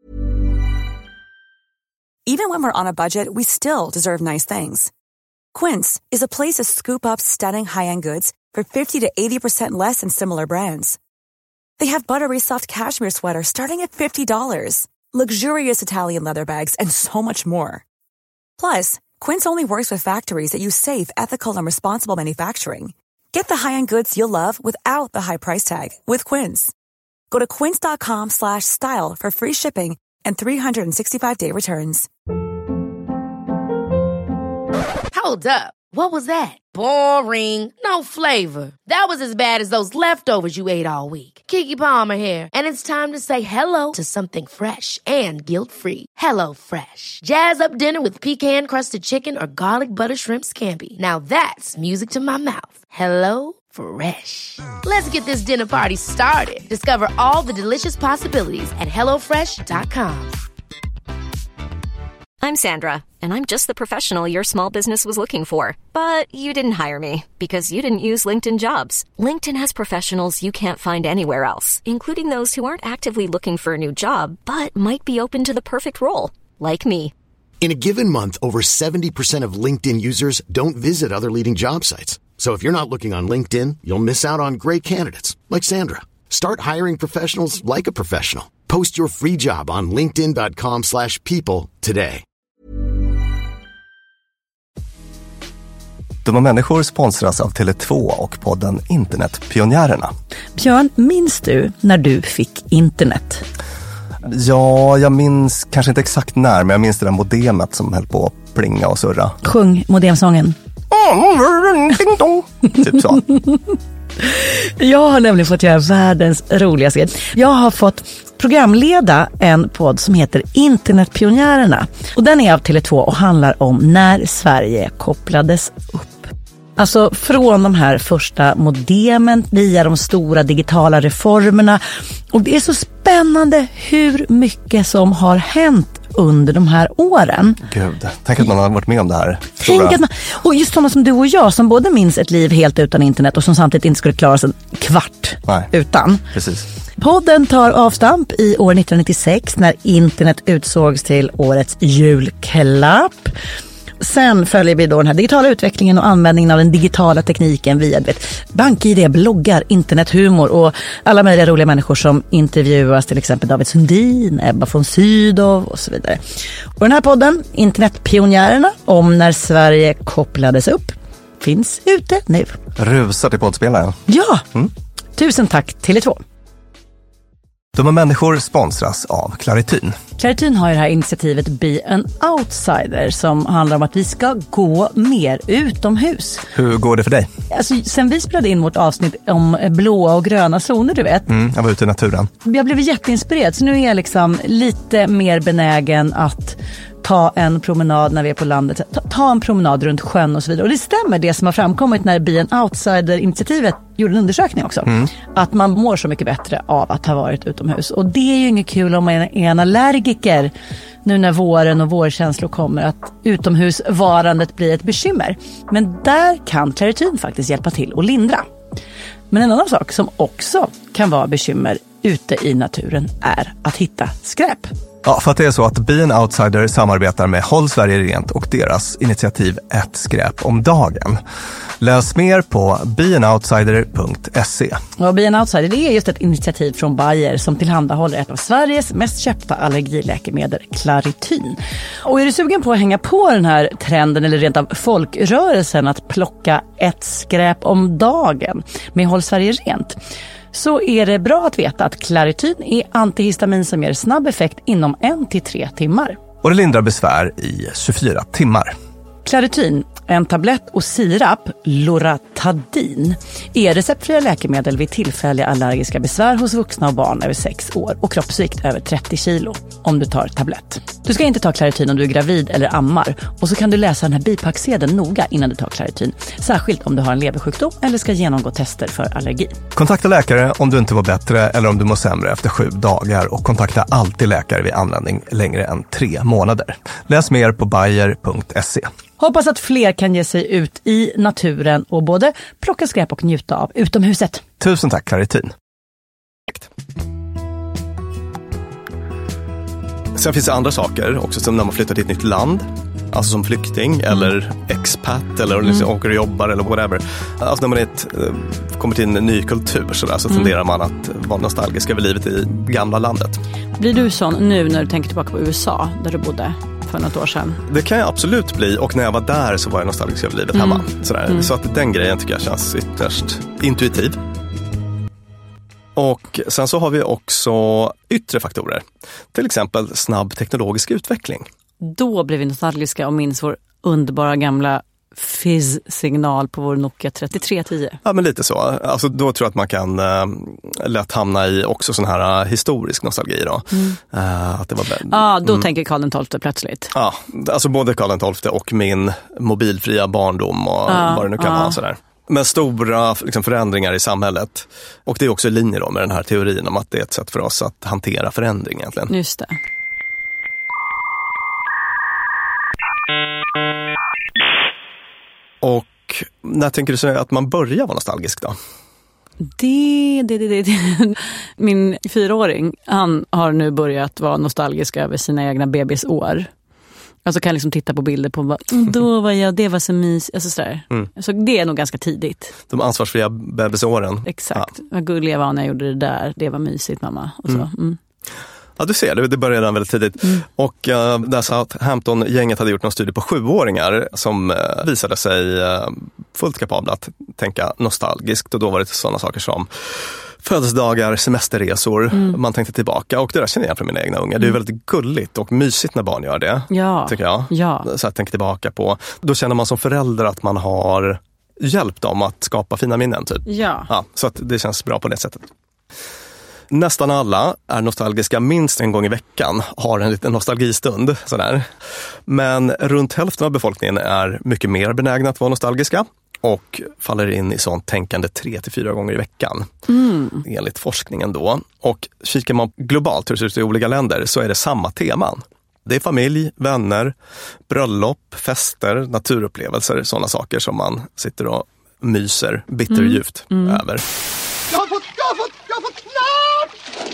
[SPEAKER 5] Even when we're on a budget, we still deserve nice things. Quince is a place to scoop up stunning high-end goods for 50 to 80% less than similar brands. They have buttery soft cashmere sweaters starting at $50, luxurious Italian leather bags, and so much more. Plus, Quince only works with factories that use safe, ethical, and responsible manufacturing. Get the high-end goods you'll love without the high price tag with Quince. Go to quince.com/style for free shipping and 365-day returns.
[SPEAKER 9] Hold up. What was that? Boring. No flavor. That was as bad as those leftovers you ate all week. Keke Palmer here, and it's time to say hello to something fresh and guilt-free. Hello Fresh. Jazz up dinner with pecan-crusted chicken or garlic butter shrimp scampi. Now that's music to my mouth. Hello Fresh. Let's get this dinner party started. Discover all the delicious possibilities at hellofresh.com.
[SPEAKER 4] I'm Sandra, and I'm just the professional your small business was looking for. But you didn't hire me because you didn't use LinkedIn Jobs. LinkedIn has professionals you can't find anywhere else, including those who aren't actively looking for a new job, but might be open to the perfect role, like me.
[SPEAKER 10] In a given month, over 70% of LinkedIn users don't visit other leading job sites. So if you're not looking on LinkedIn, you'll miss out on great candidates, like Sandra. Start hiring professionals like a professional. Post your free job on linkedin.com/people today.
[SPEAKER 7] Dumma människor sponsras av Tele2 och podden Internetpionjärerna.
[SPEAKER 1] Björn, minns du när du fick internet?
[SPEAKER 7] Ja, jag minns kanske inte exakt när, men jag minns det där modemet som höll på att plinga och surra.
[SPEAKER 1] Sjung modemsången.
[SPEAKER 7] Typ så.
[SPEAKER 1] Jag har nämligen fått göra världens roligaste. Jag har fått programleda en podd som heter Internetpionjärerna. Och den är av Tele2 och handlar om när Sverige kopplades upp. Alltså från de här första modemen via de stora digitala reformerna. Och det är så spännande hur mycket som har hänt under de här åren.
[SPEAKER 7] Gud, tänk att man har varit med om det här.
[SPEAKER 1] Och just sådana som du och jag som både minns ett liv helt utan internet och som samtidigt inte skulle klara sig en kvart utan.
[SPEAKER 7] Precis.
[SPEAKER 1] Podden tar avstamp i år 1996 när internet utsågs till årets julklapp. Sen följer vi då den här digitala utvecklingen och användningen av den digitala tekniken via BankID, bloggar, internethumor och alla möjliga roliga människor som intervjuas, till exempel David Sundin, Ebba von Sydow och så vidare. Och den här podden, Internetpionjärerna, om när Sverige kopplades upp, finns ute nu.
[SPEAKER 7] Rusar till poddspelaren.
[SPEAKER 1] Ja, tusen tack Tele2.
[SPEAKER 7] De här människor sponsras av Clarityn.
[SPEAKER 1] Clarityn har ju det här initiativet Be an Outsider som handlar om att vi ska gå mer utomhus.
[SPEAKER 7] Hur går det för dig?
[SPEAKER 1] Alltså, sen vi spelade in vårt avsnitt om blåa och gröna zoner, du vet.
[SPEAKER 7] Jag var ute i naturen.
[SPEAKER 1] Jag blev jätteinspirerad, så nu är jag liksom lite mer benägen att ta en promenad när vi är på landet. Ta en promenad runt sjön och så vidare. Och det stämmer det som har framkommit när Be an Outsider-initiativet gjorde en undersökning också. Att man mår så mycket bättre av att ha varit utomhus. Och det är ju inget kul om man är en allergiker nu när våren och vårkänslor kommer, att utomhusvarandet blir ett bekymmer. Men där kan Clarityn faktiskt hjälpa till och lindra. Men en annan sak som också kan vara bekymmer ute i naturen är att hitta skräp.
[SPEAKER 7] Ja, för att det är så att Be an Outsider samarbetar med Håll Sverige Rent och deras initiativ Ett skräp om dagen. Läs mer på beanoutsider.se.
[SPEAKER 1] Och Be an Outsider, det är just ett initiativ från Bayer som tillhandahåller ett av Sveriges mest köpta allergiläkemedel, Clarityn. Och är du sugen på att hänga på den här trenden eller rent av folkrörelsen att plocka ett skräp om dagen med Håll Sverige Rent, så är det bra att veta att Clarityn är antihistamin som ger snabb effekt inom 1 till 3 timmar.
[SPEAKER 7] Och det lindrar besvär i 24 timmar.
[SPEAKER 1] Clarityn, en tablett och sirap, Loratadin, är receptfria läkemedel vid tillfälliga allergiska besvär hos vuxna och barn över 6 år och kroppsvikt över 30 kilo om du tar tablett. Du ska inte ta Clarityn om du är gravid eller ammar, och så kan du läsa den här bipacksedeln noga innan du tar Clarityn, särskilt om du har en leversjukdom eller ska genomgå tester för allergi.
[SPEAKER 7] Kontakta läkare om du inte mår bättre eller om du mår sämre efter 7 dagar, och kontakta alltid läkare vid användning längre än 3 månader. Läs mer på bayer.se.
[SPEAKER 1] Hoppas att fler kan ge sig ut i naturen och både plocka skräp och njuta av utomhuset.
[SPEAKER 7] Tusen tack, Clarityn. Sen finns det andra saker också, som när man flyttar till ett nytt land. Alltså som flykting eller expat eller liksom åker och jobbar eller whatever. Alltså när man kommer till en ny kultur så tenderar man att vara nostalgisk över livet i gamla landet.
[SPEAKER 1] Blir du sån nu när du tänker tillbaka på USA där du bodde för något år sedan?
[SPEAKER 7] Det kan jag absolut bli, och när jag var där så var jag nostalgisk över livet hemma. Så att den grejen tycker jag känns ytterst intuitiv. Och sen så har vi också yttre faktorer. Till exempel snabb teknologisk utveckling.
[SPEAKER 1] Då blev vi nostalgiska och minns vår underbara gamla fizz-signal på vår Nokia 3310.
[SPEAKER 7] Ja, men lite så. Alltså, då tror jag att man kan lätt hamna i också sån här historisk nostalgi då. Att det var
[SPEAKER 1] då tänker Karl XII plötsligt.
[SPEAKER 7] Ja, alltså både Karl XII och min mobilfria barndom och vad det nu kan vara sådär. Men stora liksom, förändringar i samhället. Och det är också i linje då med den här teorin om att det är ett sätt för oss att hantera förändring egentligen.
[SPEAKER 1] Just det.
[SPEAKER 7] Och när tänker du så att man börjar vara nostalgisk då?
[SPEAKER 1] Min 4-åring, han har nu börjat vara nostalgisk över sina egna bebisår. Alltså kan liksom titta på bilder på då var jag, det var så mysigt, alltså sådär. Så det är nog ganska tidigt.
[SPEAKER 7] De ansvarsfria bebisåren.
[SPEAKER 1] Exakt, vad gullig jag var när jag gjorde det där, det var mysigt mamma. Och så.
[SPEAKER 7] Ja, du ser, det började redan väldigt tidigt. Och där Southampton-gänget hade gjort någon studie på 7-åringar som visade sig fullt kapabla att tänka nostalgiskt. Och då var det sådana saker som födelsedagar, semesterresor, man tänkte tillbaka. Och det där känner jag från mina egna unga. Det är väldigt gulligt och mysigt när barn gör det, tycker jag.
[SPEAKER 1] Ja.
[SPEAKER 7] Så att tänka tillbaka på. Då känner man som förälder att man har hjälpt dem att skapa fina minnen. Typ.
[SPEAKER 1] Ja.
[SPEAKER 7] Så att det känns bra på det sättet. Nästan alla är nostalgiska minst en gång i veckan, har en liten nostalgistund. Sådär. Men runt hälften av befolkningen är mycket mer benägna att vara nostalgiska och faller in i sånt tänkande 3-4 gånger i veckan. Enligt forskningen då. Och kikar man globalt hur det ser ut i olika länder så är det samma teman. Det är familj, vänner, bröllop, fester, naturupplevelser, sådana saker som man sitter och myser bitterljuvt över.
[SPEAKER 11] Jag har fått knart!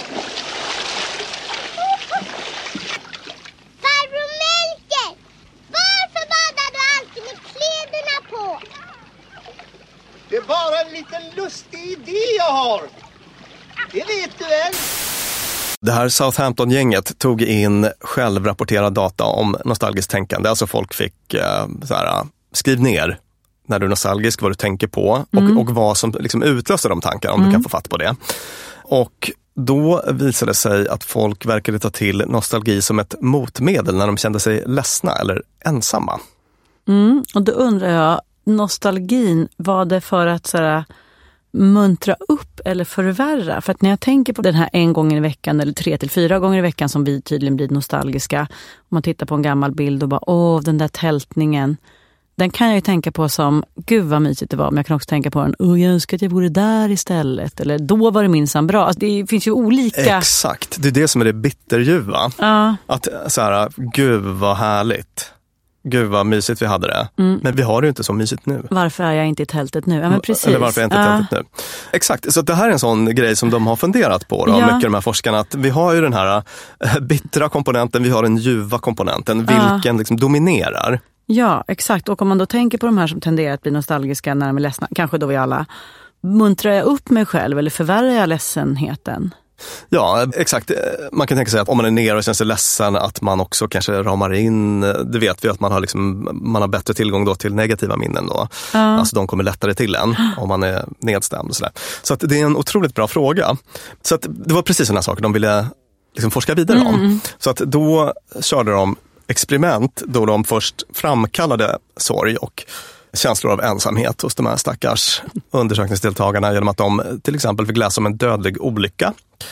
[SPEAKER 12] Farbror Melker, varför badar du alltid med kläderna på?
[SPEAKER 11] Det är bara en liten lustig idé jag har. Det vet du väl?
[SPEAKER 7] Det här Southampton-gänget tog in självrapporterad data om nostalgiskt tänkande. Alltså folk fick skriv ner när du är nostalgisk, vad du tänker på och vad som liksom utlöser de tankar, om du kan få fatt på det. Och Då visade det sig att folk verkade ta till nostalgi som ett motmedel när de kände sig ledsna eller ensamma.
[SPEAKER 1] Och då undrar jag, nostalgin, var det för att sådär muntra upp eller förvärra? För att när jag tänker på den här 1 gång i veckan eller 3 till 4 gånger i veckan som vi tydligen blir nostalgiska. Om man tittar på en gammal bild och bara, den där tältningen. Den kan jag ju tänka på som, gud vad mysigt det var. Men jag kan också tänka på jag önskar att jag vore där istället. Eller då var det minsann bra. Alltså, det finns ju olika...
[SPEAKER 7] Exakt, det är det som är det bitterljuva. Att så här, gud vad härligt. Gud vad mysigt vi hade det. Men vi har det ju inte så mysigt nu.
[SPEAKER 1] Varför är jag inte i tältet nu? Ja, men precis.
[SPEAKER 7] Eller varför är jag inte i tältet nu? Exakt, så det här är en sån grej som de har funderat på då, mycket de här forskarna. Att vi har ju den här bittra komponenten, vi har den ljuva komponenten. Vilken liksom dominerar.
[SPEAKER 1] Ja, exakt. Och om man då tänker på de här som tenderar att bli nostalgiska när de är ledsna, kanske då vi alla, muntrar jag upp mig själv eller förvärrar jag ledsenheten?
[SPEAKER 7] Ja, exakt. Man kan tänka sig att om man är nere och känner sig ledsen att man också kanske ramar in, det vet vi att man har bättre tillgång då till negativa minnen då. Alltså de kommer lättare till en om man är nedstämd och sådär. Så att det är en otroligt bra fråga. Så att det var precis sådana saker de ville liksom forska vidare om. Så att då körde de experiment då de först framkallade sorg och känslor av ensamhet hos de här stackars undersökningsdeltagarna genom att de till exempel fick läsa om en dödlig olycka.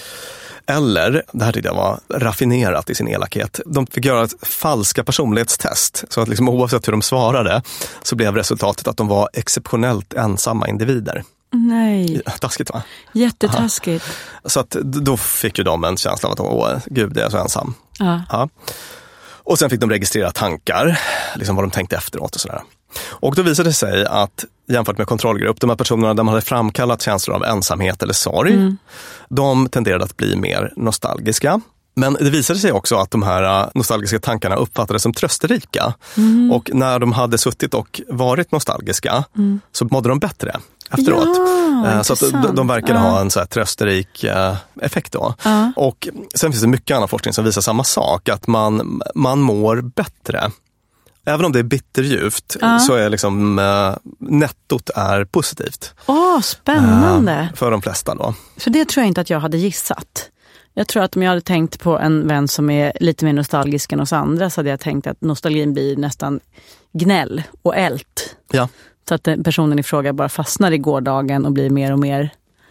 [SPEAKER 7] Eller, det här tyckte jag var raffinerat i sin elakhet, de fick göra ett falska personlighetstest. Så att liksom oavsett hur de svarade så blev resultatet att de var exceptionellt ensamma individer.
[SPEAKER 1] Nej.
[SPEAKER 7] Taskigt, va?
[SPEAKER 1] Jättetaskigt.
[SPEAKER 7] Så att då fick ju de en känsla av att gud, jag är så ensam. Ja. Och sen fick de registrera tankar, liksom vad de tänkte efteråt och sådär. Och då visade det sig att jämfört med kontrollgrupp, de här personerna där man hade framkallat känslor av ensamhet eller sorg, de tenderade att bli mer nostalgiska. Men det visade sig också att de här nostalgiska tankarna uppfattades som trösterika. Och när de hade suttit och varit nostalgiska så mådde de bättre efteråt. Så att de verkade ha en så här trösterik effekt då. Och sen finns det mycket annan forskning som visar samma sak, att man mår bättre. Även om det är bitterljuvt så är liksom nettot är positivt.
[SPEAKER 1] Spännande.
[SPEAKER 7] För de flesta då.
[SPEAKER 1] För det tror jag inte att jag hade gissat. Jag tror att om jag hade tänkt på en vän som är lite mer nostalgisk än oss andra så hade jag tänkt att nostalgin blir nästan gnäll och ält.
[SPEAKER 7] Ja. Så
[SPEAKER 1] att personen i fråga bara fastnar i gårdagen och blir mer och mer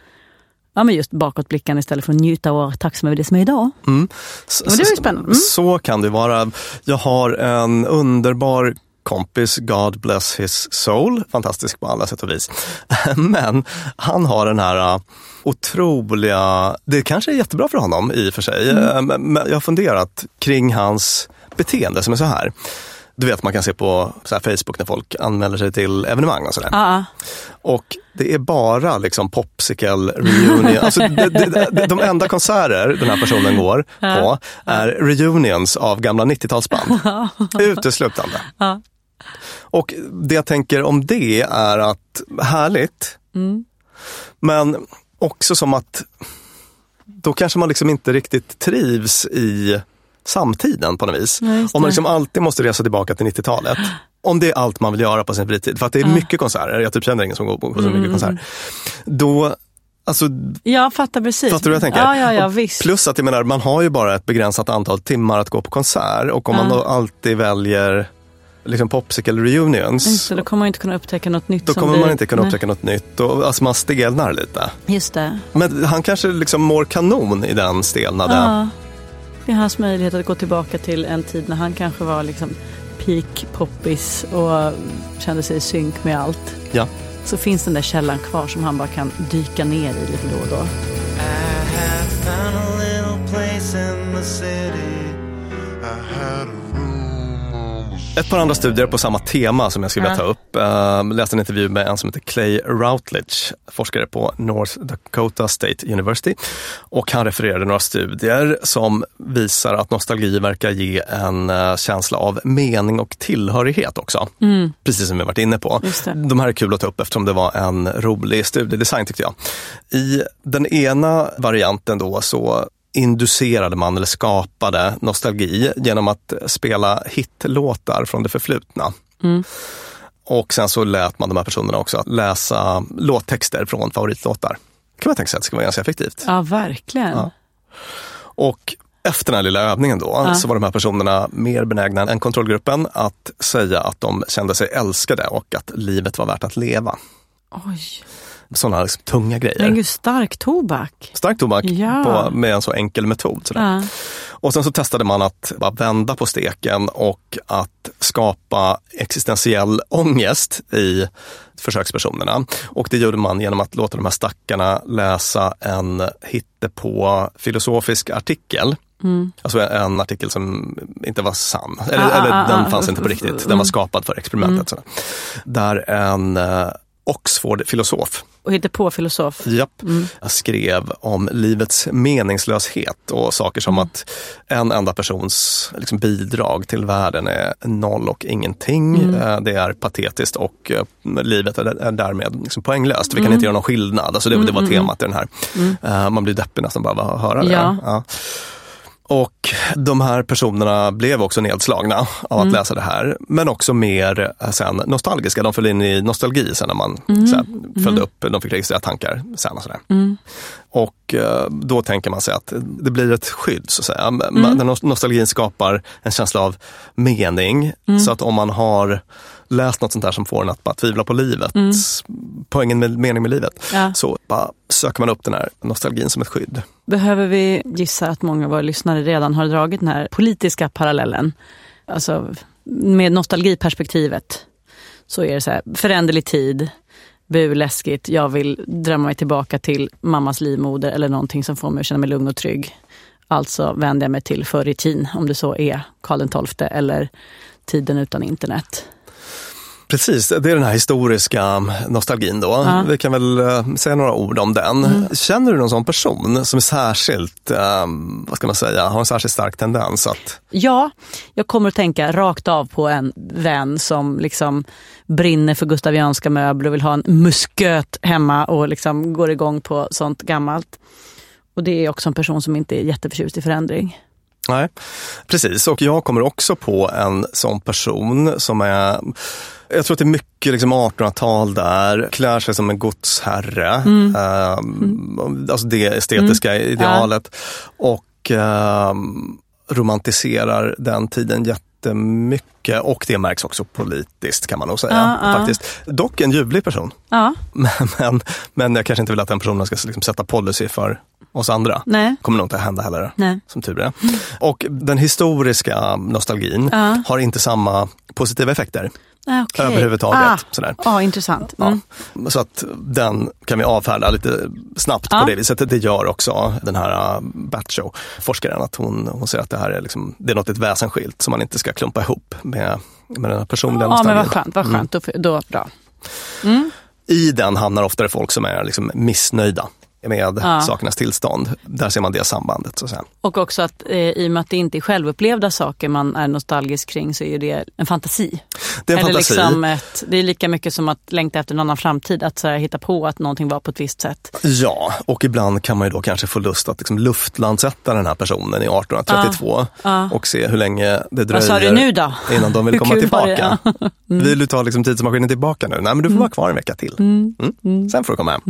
[SPEAKER 1] men just bakåtblickande istället för att njuta och tacksam över det som är idag. Men det är ju spännande.
[SPEAKER 7] Så kan det vara. Jag har en underbar kompis, God bless his soul, fantastisk på alla sätt och vis. Men han har den här otroliga, det kanske är jättebra för honom i och för sig, men jag har funderat kring hans beteende som är så här. Du vet, man kan se på så här Facebook när folk anmäler sig till evenemang och sådär. Och det är bara liksom popsicle reunion. Alltså de enda konserter den här personen går på är reunions av gamla 90-talsband. Uteslutande. Och det jag tänker om det är att härligt. Men också som att då kanske man liksom inte riktigt trivs i samtiden på något vis. Om man liksom alltid måste resa tillbaka till 90-talet. Om det är allt man vill göra på sin fritid. För att det är mycket konserter. Jag typ känner ingen som går på så mycket konserter. Då, alltså...
[SPEAKER 1] Jag fattar precis.
[SPEAKER 7] Fattar du vad jag tänker?
[SPEAKER 1] Ja, visst.
[SPEAKER 7] Plus att jag menar, man har ju bara ett begränsat antal timmar att gå på konsert. Och om man då alltid väljer liksom popsicle reunions.
[SPEAKER 1] Så då kommer man inte kunna upptäcka något nytt.
[SPEAKER 7] Då kommer man inte kunna upptäcka något nytt. Och, alltså man stelnar lite.
[SPEAKER 1] Just det.
[SPEAKER 7] Men han kanske liksom mår kanon i den stelnaden.
[SPEAKER 1] Det är hans möjlighet att gå tillbaka till en tid när han kanske var liksom peak poppis och kände sig i synk med allt.
[SPEAKER 7] Ja.
[SPEAKER 1] Så finns den där källan kvar som han bara kan dyka ner i lite då och då.
[SPEAKER 13] I have found a little place in the city. I had a
[SPEAKER 7] ett par andra studier på samma tema som jag skulle vilja ta upp. Läste en intervju med en som heter Clay Routledge, forskare på North Dakota State University. Och han refererade några studier som visar att nostalgi verkar ge en känsla av mening och tillhörighet också. Precis som vi varit inne på. De här är kul att ta upp eftersom det var en rolig studiedesign tyckte jag. I den ena varianten då så inducerade man eller skapade nostalgi genom att spela hitlåtar från det förflutna. Och sen så lät man de här personerna också läsa låttexter från favoritlåtar. kan man tänka sig att det ska vara ganska effektivt.
[SPEAKER 1] Ja, verkligen. Ja.
[SPEAKER 7] Och efter den här lilla övningen då så var de här personerna mer benägna än kontrollgruppen att säga att de kände sig älskade och att livet var värt att leva.
[SPEAKER 1] Oj.
[SPEAKER 7] Sådana liksom tunga grejer.
[SPEAKER 1] Det är ju stark tobak.
[SPEAKER 7] Stark tobak med en så enkel metod. Sådär. Ja. Och sen så testade man att bara vända på steken och att skapa existentiell ångest i försökspersonerna. Och det gjorde man genom att låta de här stackarna läsa en hittepå filosofisk artikel. Alltså en artikel som inte var sann. Eller den fanns inte på riktigt. Den var skapad för experimentet. Där en Oxford-filosof.
[SPEAKER 1] Och hittade på filosof.
[SPEAKER 7] Japp. Jag skrev om livets meningslöshet och saker som att en enda persons liksom, bidrag till världen är noll och ingenting. Det är patetiskt och livet är därmed liksom, poänglöst. Vi kan inte göra någon skillnad. Alltså, det var temat i den här. Man blir deppig nästan bara att höra det. Ja. Och de här personerna blev också nedslagna av att läsa det här. Men också mer sen nostalgiska. De föll in i nostalgi sen när man följde upp. De fick registrera tankar sen och sådär. Och då tänker man sig att det blir ett skydd så att säga. När nostalgin skapar en känsla av mening. Så att om man har läst något sånt här som får en att bara tvivla på livet. Poängen med mening med livet. Så bara söker man upp den här nostalgin som ett skydd.
[SPEAKER 1] Behöver vi gissa att många av våra lyssnare redan har dragit den här politiska parallellen? Alltså med nostalgiperspektivet så är det så här, föränderlig tid, läskigt, jag vill drömma mig tillbaka till mammas livmoder eller någonting som får mig att känna mig lugn och trygg. Alltså vänder jag mig till förr i tiden, om det så är Karl XII eller tiden utan internet.
[SPEAKER 7] Precis, det är den här historiska nostalgin då. Vi kan väl säga några ord om den. Känner du någon sån person som är särskilt, vad ska man säga, har en särskilt stark tendens att...
[SPEAKER 1] Ja, jag kommer att tänka rakt av på en vän som liksom brinner för gustavianska möbler och vill ha en musköt hemma och liksom går igång på sånt gammalt. Och det är också en person som inte är jätteförtjust i förändring.
[SPEAKER 7] Nej, precis. Och jag kommer också på en sån person som är... Jag tror att det är mycket liksom 1800-tal där. Klär sig som en godsherre. Alltså det estetiska idealet. Och romantiserar den tiden jättemycket. Och det märks också politiskt kan man nog säga. Faktiskt. Dock en ljuvlig person. Men jag kanske inte vill att den personen ska liksom sätta policy för oss andra.
[SPEAKER 1] Nej.
[SPEAKER 7] Kommer nog inte hända heller. Nej. Som tur är. Och den historiska nostalgin har inte samma positiva effekter. Överhuvudtaget.
[SPEAKER 1] Intressant.
[SPEAKER 7] Så att den kan vi avfärda lite snabbt på det viset. Det gör också den här Batcho-forskaren att hon säger att det här är, liksom, det är något ett väsensskilt som man inte ska klumpa ihop med den här personliga nostalgin.
[SPEAKER 1] Men vad skönt. Då bra.
[SPEAKER 7] I den hamnar oftare folk som är liksom missnöjda med sakernas tillstånd. Där ser man det sambandet så att säga.
[SPEAKER 1] Och också att i och med att det inte är självupplevda saker man är nostalgisk kring så är det en fantasi.
[SPEAKER 7] Det är en fantasi.
[SPEAKER 1] Liksom det är lika mycket som att längta efter en annan framtid, att så här, hitta på att någonting var på ett visst sätt.
[SPEAKER 7] Ja, och ibland kan man ju då kanske få lust att liksom luftlandsätta den här personen i 1832 och se hur länge det dröjer.
[SPEAKER 1] Vad sa du nu då?
[SPEAKER 7] Innan de vill komma tillbaka. Vill du ta liksom tidsmaskinen tillbaka nu? Nej, men du får vara kvar en vecka till. Sen får du komma hem.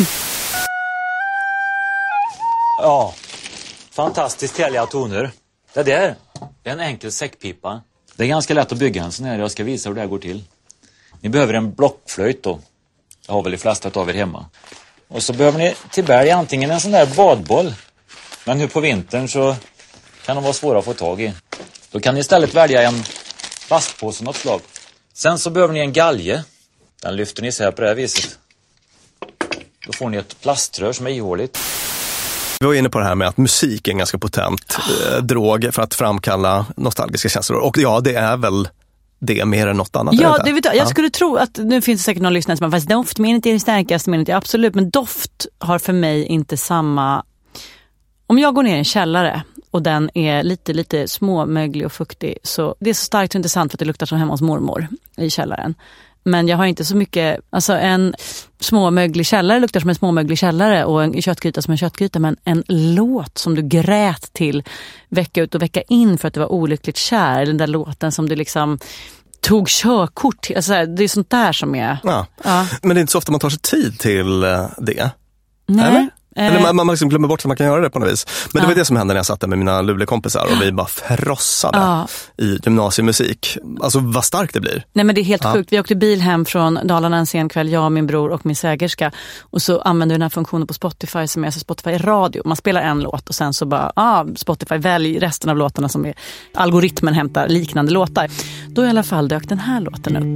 [SPEAKER 14] Ja, fantastiskt härliga toner. Det där är en enkel säckpipa. Det är ganska lätt att bygga en sån här. Jag ska visa hur det här går till. Ni behöver en blockflöjt då. Det har väl de flesta av er hemma. Och så behöver ni till berg antingen en sån där badboll. Men nu på vintern så kan de vara svåra att få tag i. Då kan ni istället välja en plastpåse något slag. Sen så behöver ni en galge. Den lyfter ni så här på det här viset. Då får ni ett plaströr som är ihåligt.
[SPEAKER 7] Vi var inne på det här med att musik är en ganska potent drog för att framkalla nostalgiska känslor. Och ja, det är väl det mer än något annat.
[SPEAKER 1] Ja, det vet jag. Jag skulle tro att nu finns det säkert någon lyssnare som fast doft men inte är det starkaste, men inte absolut. Men doft har för mig inte samma... Om jag går ner i en källare och den är lite småmöglig och fuktig, så det är så starkt och intressant för att det luktar som hemma hos mormor i källaren. Men jag har inte så mycket, alltså en småmöglig källare luktar som en småmöglig källare och en köttgryta som en köttgryta, men en låt som du grät till vecka ut och vecka in för att du var olyckligt kär, den där låten som du liksom tog körkort till, alltså det är sånt där som är...
[SPEAKER 7] Ja. Men det är inte så ofta man tar sig tid till det.
[SPEAKER 1] Nej.
[SPEAKER 7] Eller man liksom glömmer bort att man kan göra det på något vis. Men det var det som hände när jag satt där med mina Luleå-kompisar och vi bara frossade i gymnasiemusik. Alltså vad starkt det blir.
[SPEAKER 1] Nej, men det är helt sjukt. Vi åkte bil hem från Dalarna en sen kväll, jag, min bror och min svägerska. Och så använder vi den här funktionen på Spotify som är alltså Spotify radio. Man spelar en låt och sen så bara Spotify välj resten av låtarna som är algoritmen hämtar liknande låtar. Då i alla fall dök den här låten upp.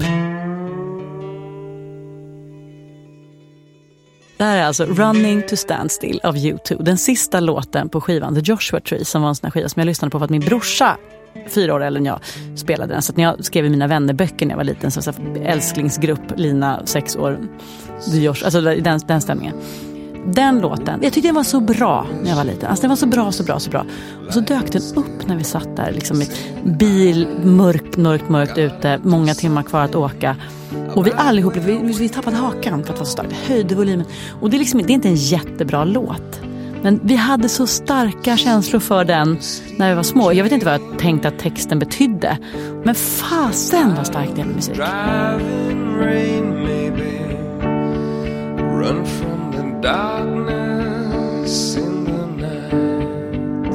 [SPEAKER 1] Det här är alltså Running to Stand Still av U2. Den sista låten på skivan The Joshua Tree, som var en sån här skiva som jag lyssnade på för att min brorsa 4 år äldre än jag spelade den. Så att när jag skrev i mina vännerböcker när jag var liten, så älsklingsgrupp, Lina 6 år, The Joshua, alltså den stämningen. Den låten, jag tyckte den var så bra när jag var liten. Alltså den var så bra. Och så dök den upp när vi satt där liksom i bil, mörkt ute, många timmar kvar att åka. Och vi allihop, vi tappade hakan för att vara så starkt. Höjde volymen. Och det är liksom, det är inte en jättebra låt. Men vi hade så starka känslor för den när vi var små. Jag vet inte vad jag tänkte att texten betydde. Men fasen var stark den musik.
[SPEAKER 13] Run from the darkness in the night,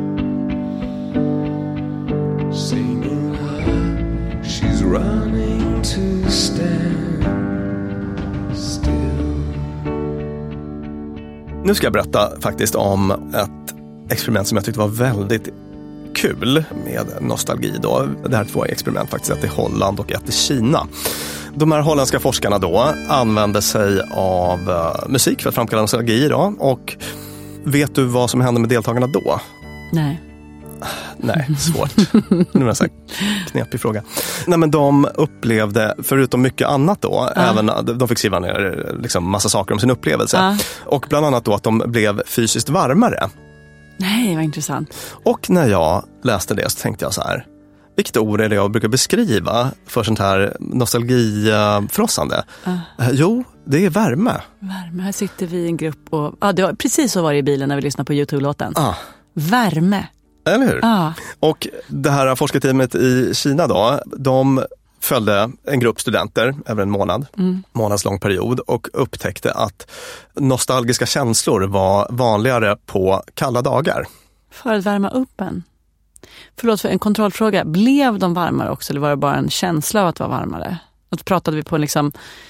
[SPEAKER 13] singing she's running to stand still.
[SPEAKER 7] Nu ska jag berätta faktiskt om ett experiment som jag tyckte var väldigt kul med nostalgi då. Det här är 2 experiment faktiskt, ett i Holland och ett i Kina. De här holländska forskarna då använde sig av musik för att framkalla nostalgi då. Och vet du vad som hände med deltagarna då? Nej, svårt. Nu är det en knepig fråga. Nej, men de upplevde, förutom mycket annat då, även de fick skriva ner liksom massa saker om sin upplevelse. Och bland annat då att de blev fysiskt varmare.
[SPEAKER 1] Nej, vad intressant.
[SPEAKER 7] Och när jag läste det så tänkte jag så här: vilket ord är det jag brukar beskriva för sånt här nostalgifrossande? Jo, det är värme.
[SPEAKER 1] Värme, här sitter vi i en grupp och... det var precis så var det i bilen när vi lyssnade på YouTube-låten. Värme.
[SPEAKER 7] Eller hur? Och det här forskarteamet i Kina då, de följde en grupp studenter över en månadslång period och upptäckte att nostalgiska känslor var vanligare på kalla dagar.
[SPEAKER 1] För att värma upp en. Förlåt för en kontrollfråga. Blev de varmare också eller var det bara en känsla av att vara varmare? Att pratade vi på en liksom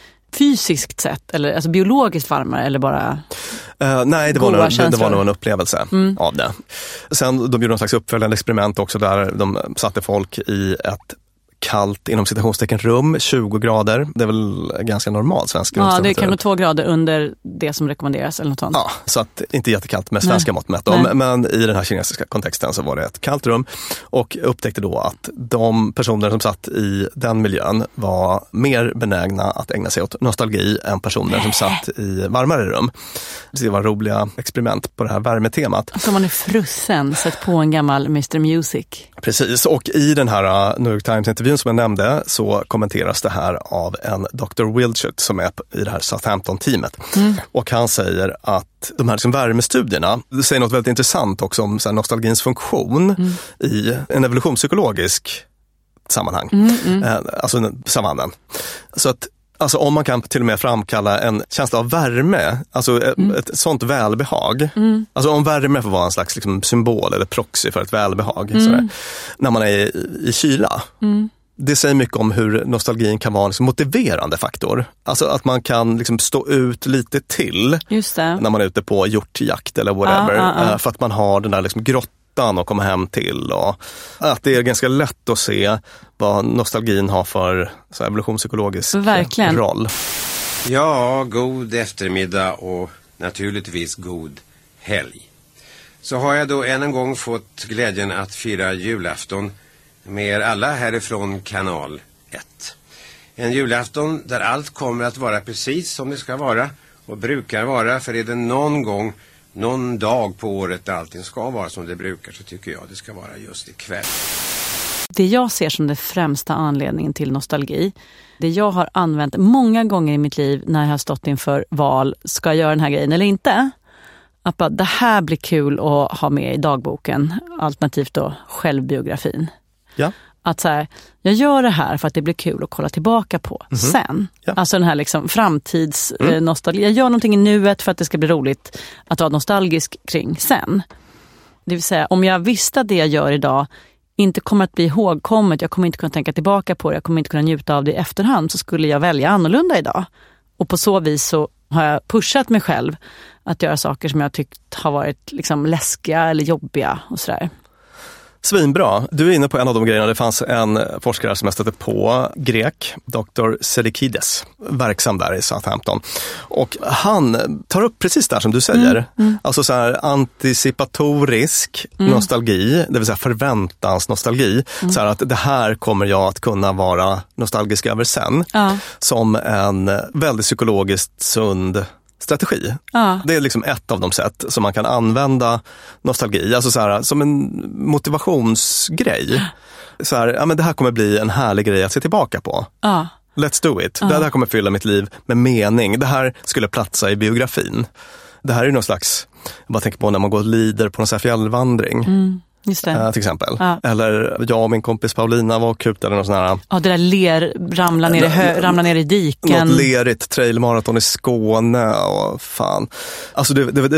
[SPEAKER 1] fysiskt sätt eller alltså biologiskt varmare eller bara
[SPEAKER 7] nej, det var nog en upplevelse av det. Sen de gjorde någon slags uppföljande experiment också där de satte folk i ett kallt inom citationstecken rum, 20 grader. Det är väl ganska normalt svensk
[SPEAKER 1] rumstemperatur. Ja, det kan vara 2 grader under det som rekommenderas eller något sånt.
[SPEAKER 7] Ja, så att inte jättekallt med svenska mått mätt. Men i den här kinesiska kontexten så var det ett kallt rum och upptäckte då att de personer som satt i den miljön var mer benägna att ägna sig åt nostalgi än personer som satt i varmare rum. Det var roliga experiment på det här värmetemat.
[SPEAKER 1] Så man är frusen, sett på en gammal Mr. Music.
[SPEAKER 7] Precis, och i den här New York Times-intervjun som jag nämnde så kommenteras det här av en Dr. Wilchert som är i det här Southampton-teamet. Och han säger att de här liksom värmestudierna säger något väldigt intressant också om så här, nostalgins funktion i en evolutionspsykologisk sammanhang. Alltså savannen. Så att alltså om man kan till och med framkalla en känsla av värme, alltså ett sånt välbehag. Alltså om värme får vara en slags liksom, symbol eller proxy för ett välbehag. Sådär, när man är i kyla. Det säger mycket om hur nostalgin kan vara en liksom, motiverande faktor. Alltså att man kan liksom, stå ut lite till när man är ute på hjortjakt eller whatever. För att man har den där liksom, grottan att komma hem till. Och att det är ganska lätt att se vad nostalgin har för så evolutionspsykologisk roll.
[SPEAKER 15] Ja, god eftermiddag och naturligtvis god helg. Så har jag då än en gång fått glädjen att fira julafton med er alla härifrån kanal 1. En julafton där allt kommer att vara precis som det ska vara och brukar vara, för är det någon dag på året där allting ska vara som det brukar, så tycker jag det ska vara just ikväll.
[SPEAKER 1] Det jag ser som det främsta anledningen till nostalgi, det jag har använt många gånger i mitt liv när jag har stått inför val, ska jag göra den här grejen eller inte? Att bara, det här blir kul att ha med i dagboken, alternativt då självbiografin.
[SPEAKER 7] Ja.
[SPEAKER 1] Att så här, jag gör det här för att det blir kul att kolla tillbaka på sen. Ja. Alltså den här liksom framtidsnostalgi. Jag gör någonting i nuet för att det ska bli roligt att vara nostalgisk kring sen. Det vill säga, om jag visste att det jag gör idag inte kommer att bli ihågkommet, jag kommer inte kunna tänka tillbaka på det, jag kommer inte kunna njuta av det i efterhand, så skulle jag välja annorlunda idag. Och på så vis så har jag pushat mig själv att göra saker som jag tyckt har varit liksom läskiga eller jobbiga och sådär.
[SPEAKER 7] Svinbra. Du är inne på en av de grejerna. Det fanns en forskare som jag stötte på, grek, Dr. Selikides, verksam där i Southampton. Och han tar upp precis det som du säger. Alltså så här anticipatorisk nostalgi, det vill säga förväntansnostalgi. Så här att det här kommer jag att kunna vara nostalgisk över sen. Som en väldigt psykologiskt sund strategi. Det är liksom ett av de sätt som man kan använda nostalgi, alltså så här, som en motivationsgrej. Så här, ja, men det här kommer bli en härlig grej att se tillbaka på. Let's do it. Det här kommer fylla mitt liv med mening. Det här skulle platsa i biografin. Det här är någon slags, jag bara tänker på när man går och lider på någon sån här fjällvandring.
[SPEAKER 1] Just det.
[SPEAKER 7] Till exempel. Eller jag och min kompis Paulina var kul eller något sånt här.
[SPEAKER 1] Ja, det där ramla ner i diken.
[SPEAKER 7] Något lerigt trailmaraton i Skåne och fan. Alltså,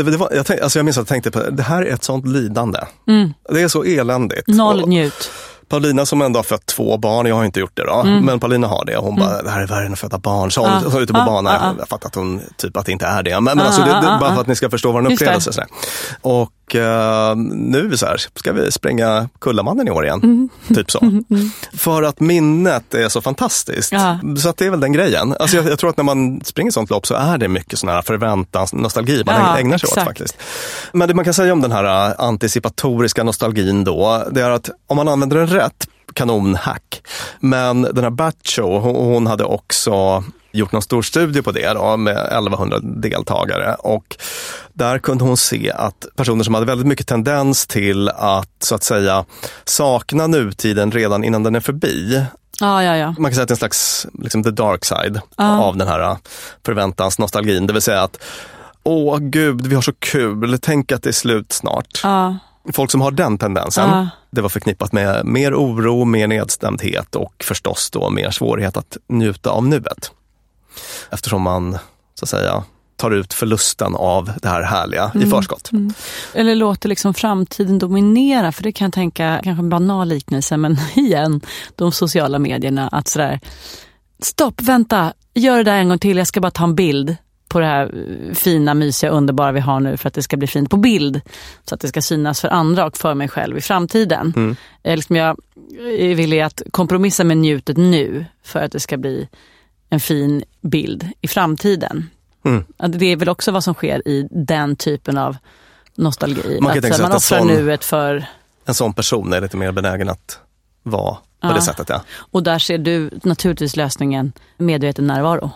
[SPEAKER 7] jag minns att jag tänkte på det här är ett sånt lidande. Det är så eländigt.
[SPEAKER 1] Noll njut.
[SPEAKER 7] Paulina som ändå har fött 2 barn, jag har inte gjort det då, men Paulina har det och hon bara, det här är värre än att föda barn, så hon ute på banan, jag fattar att hon typ att det inte är det, men alltså det är bara för att ni ska förstå vad en upplevelse är. Och nu är vi så här, ska vi spränga Kullamannen i år igen? Typ så. För att minnet är så fantastiskt. Så att det är väl den grejen. Alltså jag tror att när man springer sånt lopp så är det mycket sån här förväntans nostalgi man ägnar sig åt faktiskt. Men det man kan säga om den här anticipatoriska nostalgin då, det är att om man använder den rätt, kanonhack. Men den här Batcho, hon hade också gjort någon stor studie på det då, med 1100 deltagare, och där kunde hon se att personer som hade väldigt mycket tendens till att så att säga sakna nutiden redan innan den är förbi. Man kan säga att det är en slags liksom the dark side av den här förväntans nostalgin, det vill säga att åh gud, vi har så kul, tänk att det är slut snart. Folk som har den tendensen, det var förknippat med mer oro, mer nedstämdhet och förstås då mer svårighet att njuta av nuet. Eftersom man så att säga tar ut förlusten av det här härliga i förskott.
[SPEAKER 1] Eller låter liksom framtiden dominera, för det kan jag tänka, kanske en banal liknelse, men igen, de sociala medierna, att sådär, stopp, vänta, gör det där en gång till, jag ska bara ta en bild på det här fina, mysiga, underbara vi har nu för att det ska bli fint på bild, så att det ska synas för andra och för mig själv i framtiden. Jag vill att kompromissa med njutet nu för att det ska bli en fin bild i framtiden. Det är väl också vad som sker i den typen av nostalgi.
[SPEAKER 7] Man kan tänka sig
[SPEAKER 1] man offrar nuet för...
[SPEAKER 7] En sån person är lite mer benägen att vara på det sättet.
[SPEAKER 1] Och där ser du naturligtvis lösningen medveten närvaro.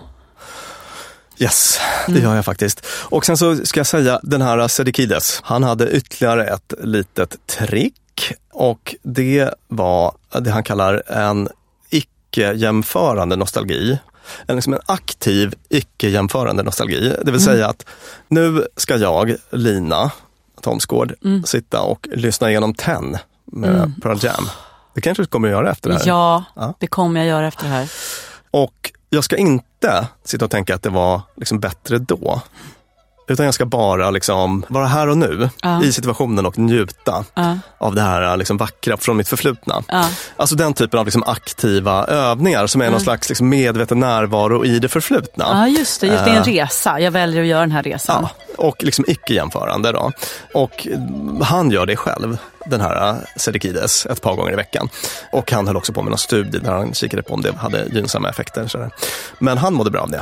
[SPEAKER 7] Yes, det gör jag faktiskt. Och sen så ska jag säga, den här Selikides, han hade ytterligare ett litet trick, och det var det han kallar en icke-jämförande nostalgi. En aktiv icke-jämförande nostalgi. Det vill säga att nu ska jag, Lina Thomsgård, sitta och lyssna igenom 10 med Pearl Jam. Det kanske du kommer att göra efter det här.
[SPEAKER 1] Ja, det kommer jag göra efter det här.
[SPEAKER 7] Och jag ska inte sitta och tänka att det var liksom bättre då. Utan jag ska bara liksom vara här och nu i situationen och njuta av det här liksom vackra från mitt förflutna. Alltså den typen av liksom aktiva övningar som är någon slags liksom medveten närvaro i det förflutna.
[SPEAKER 1] Ja, just det. Just det är en resa. Jag väljer att göra den här resan.
[SPEAKER 7] Och liksom icke-jämförande då. Och han gör det själv, den här Selikides, ett par gånger i veckan. Och han höll också på med någon studie där han kikade på om det hade gynnsamma effekter. Så där. Men han mådde bra av det.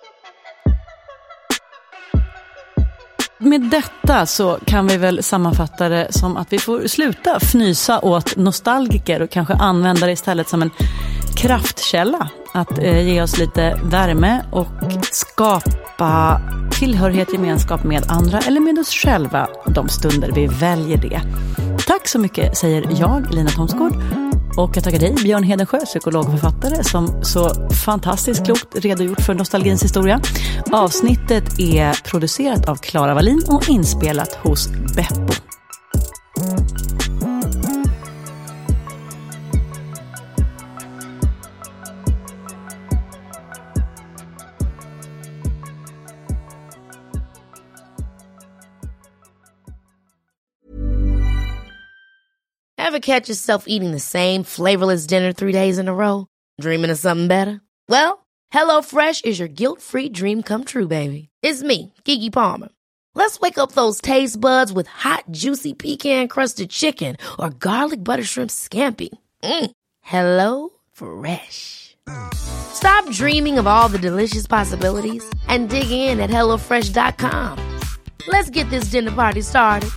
[SPEAKER 1] Med detta så kan vi väl sammanfatta det som att vi får sluta fnysa åt nostalgiker och kanske använda det istället som en kraftkälla. Att ge oss lite värme och skapa tillhörighet, gemenskap med andra eller med oss själva de stunder vi väljer det. Tack så mycket säger jag, Lina Thomsgård. Och jag tackar dig, Björn Hedensjö, psykolog och författare, som så fantastiskt klokt redogjort för nostalgins historia. Avsnittet är producerat av Clara Wallin och inspelat hos Beppo.
[SPEAKER 9] Ever catch yourself eating the same flavorless dinner 3 days in a row? Dreaming of something better? Well, HelloFresh is your guilt-free dream come true, baby. It's me, Keke Palmer. Let's wake up those taste buds with hot, juicy pecan-crusted chicken or garlic butter shrimp scampi. HelloFresh. Stop dreaming of all the delicious possibilities and dig in at HelloFresh.com. Let's get this dinner party started.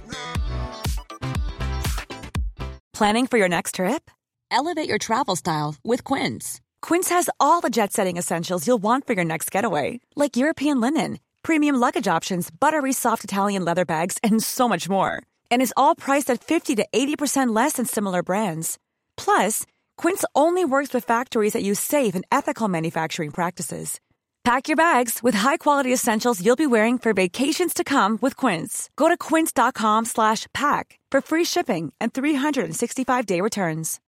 [SPEAKER 5] Planning for your next trip? Elevate your travel style with Quince. Quince has all the jet-setting essentials you'll want for your next getaway, like European linen, premium luggage options, buttery soft Italian leather bags, and so much more. And is all priced at 50 to 80% less than similar brands. Plus, Quince only works with factories that use safe and ethical manufacturing practices. Pack your bags with high-quality essentials you'll be wearing for vacations to come with Quince. Go to quince.com/pack for free shipping and 365-day returns.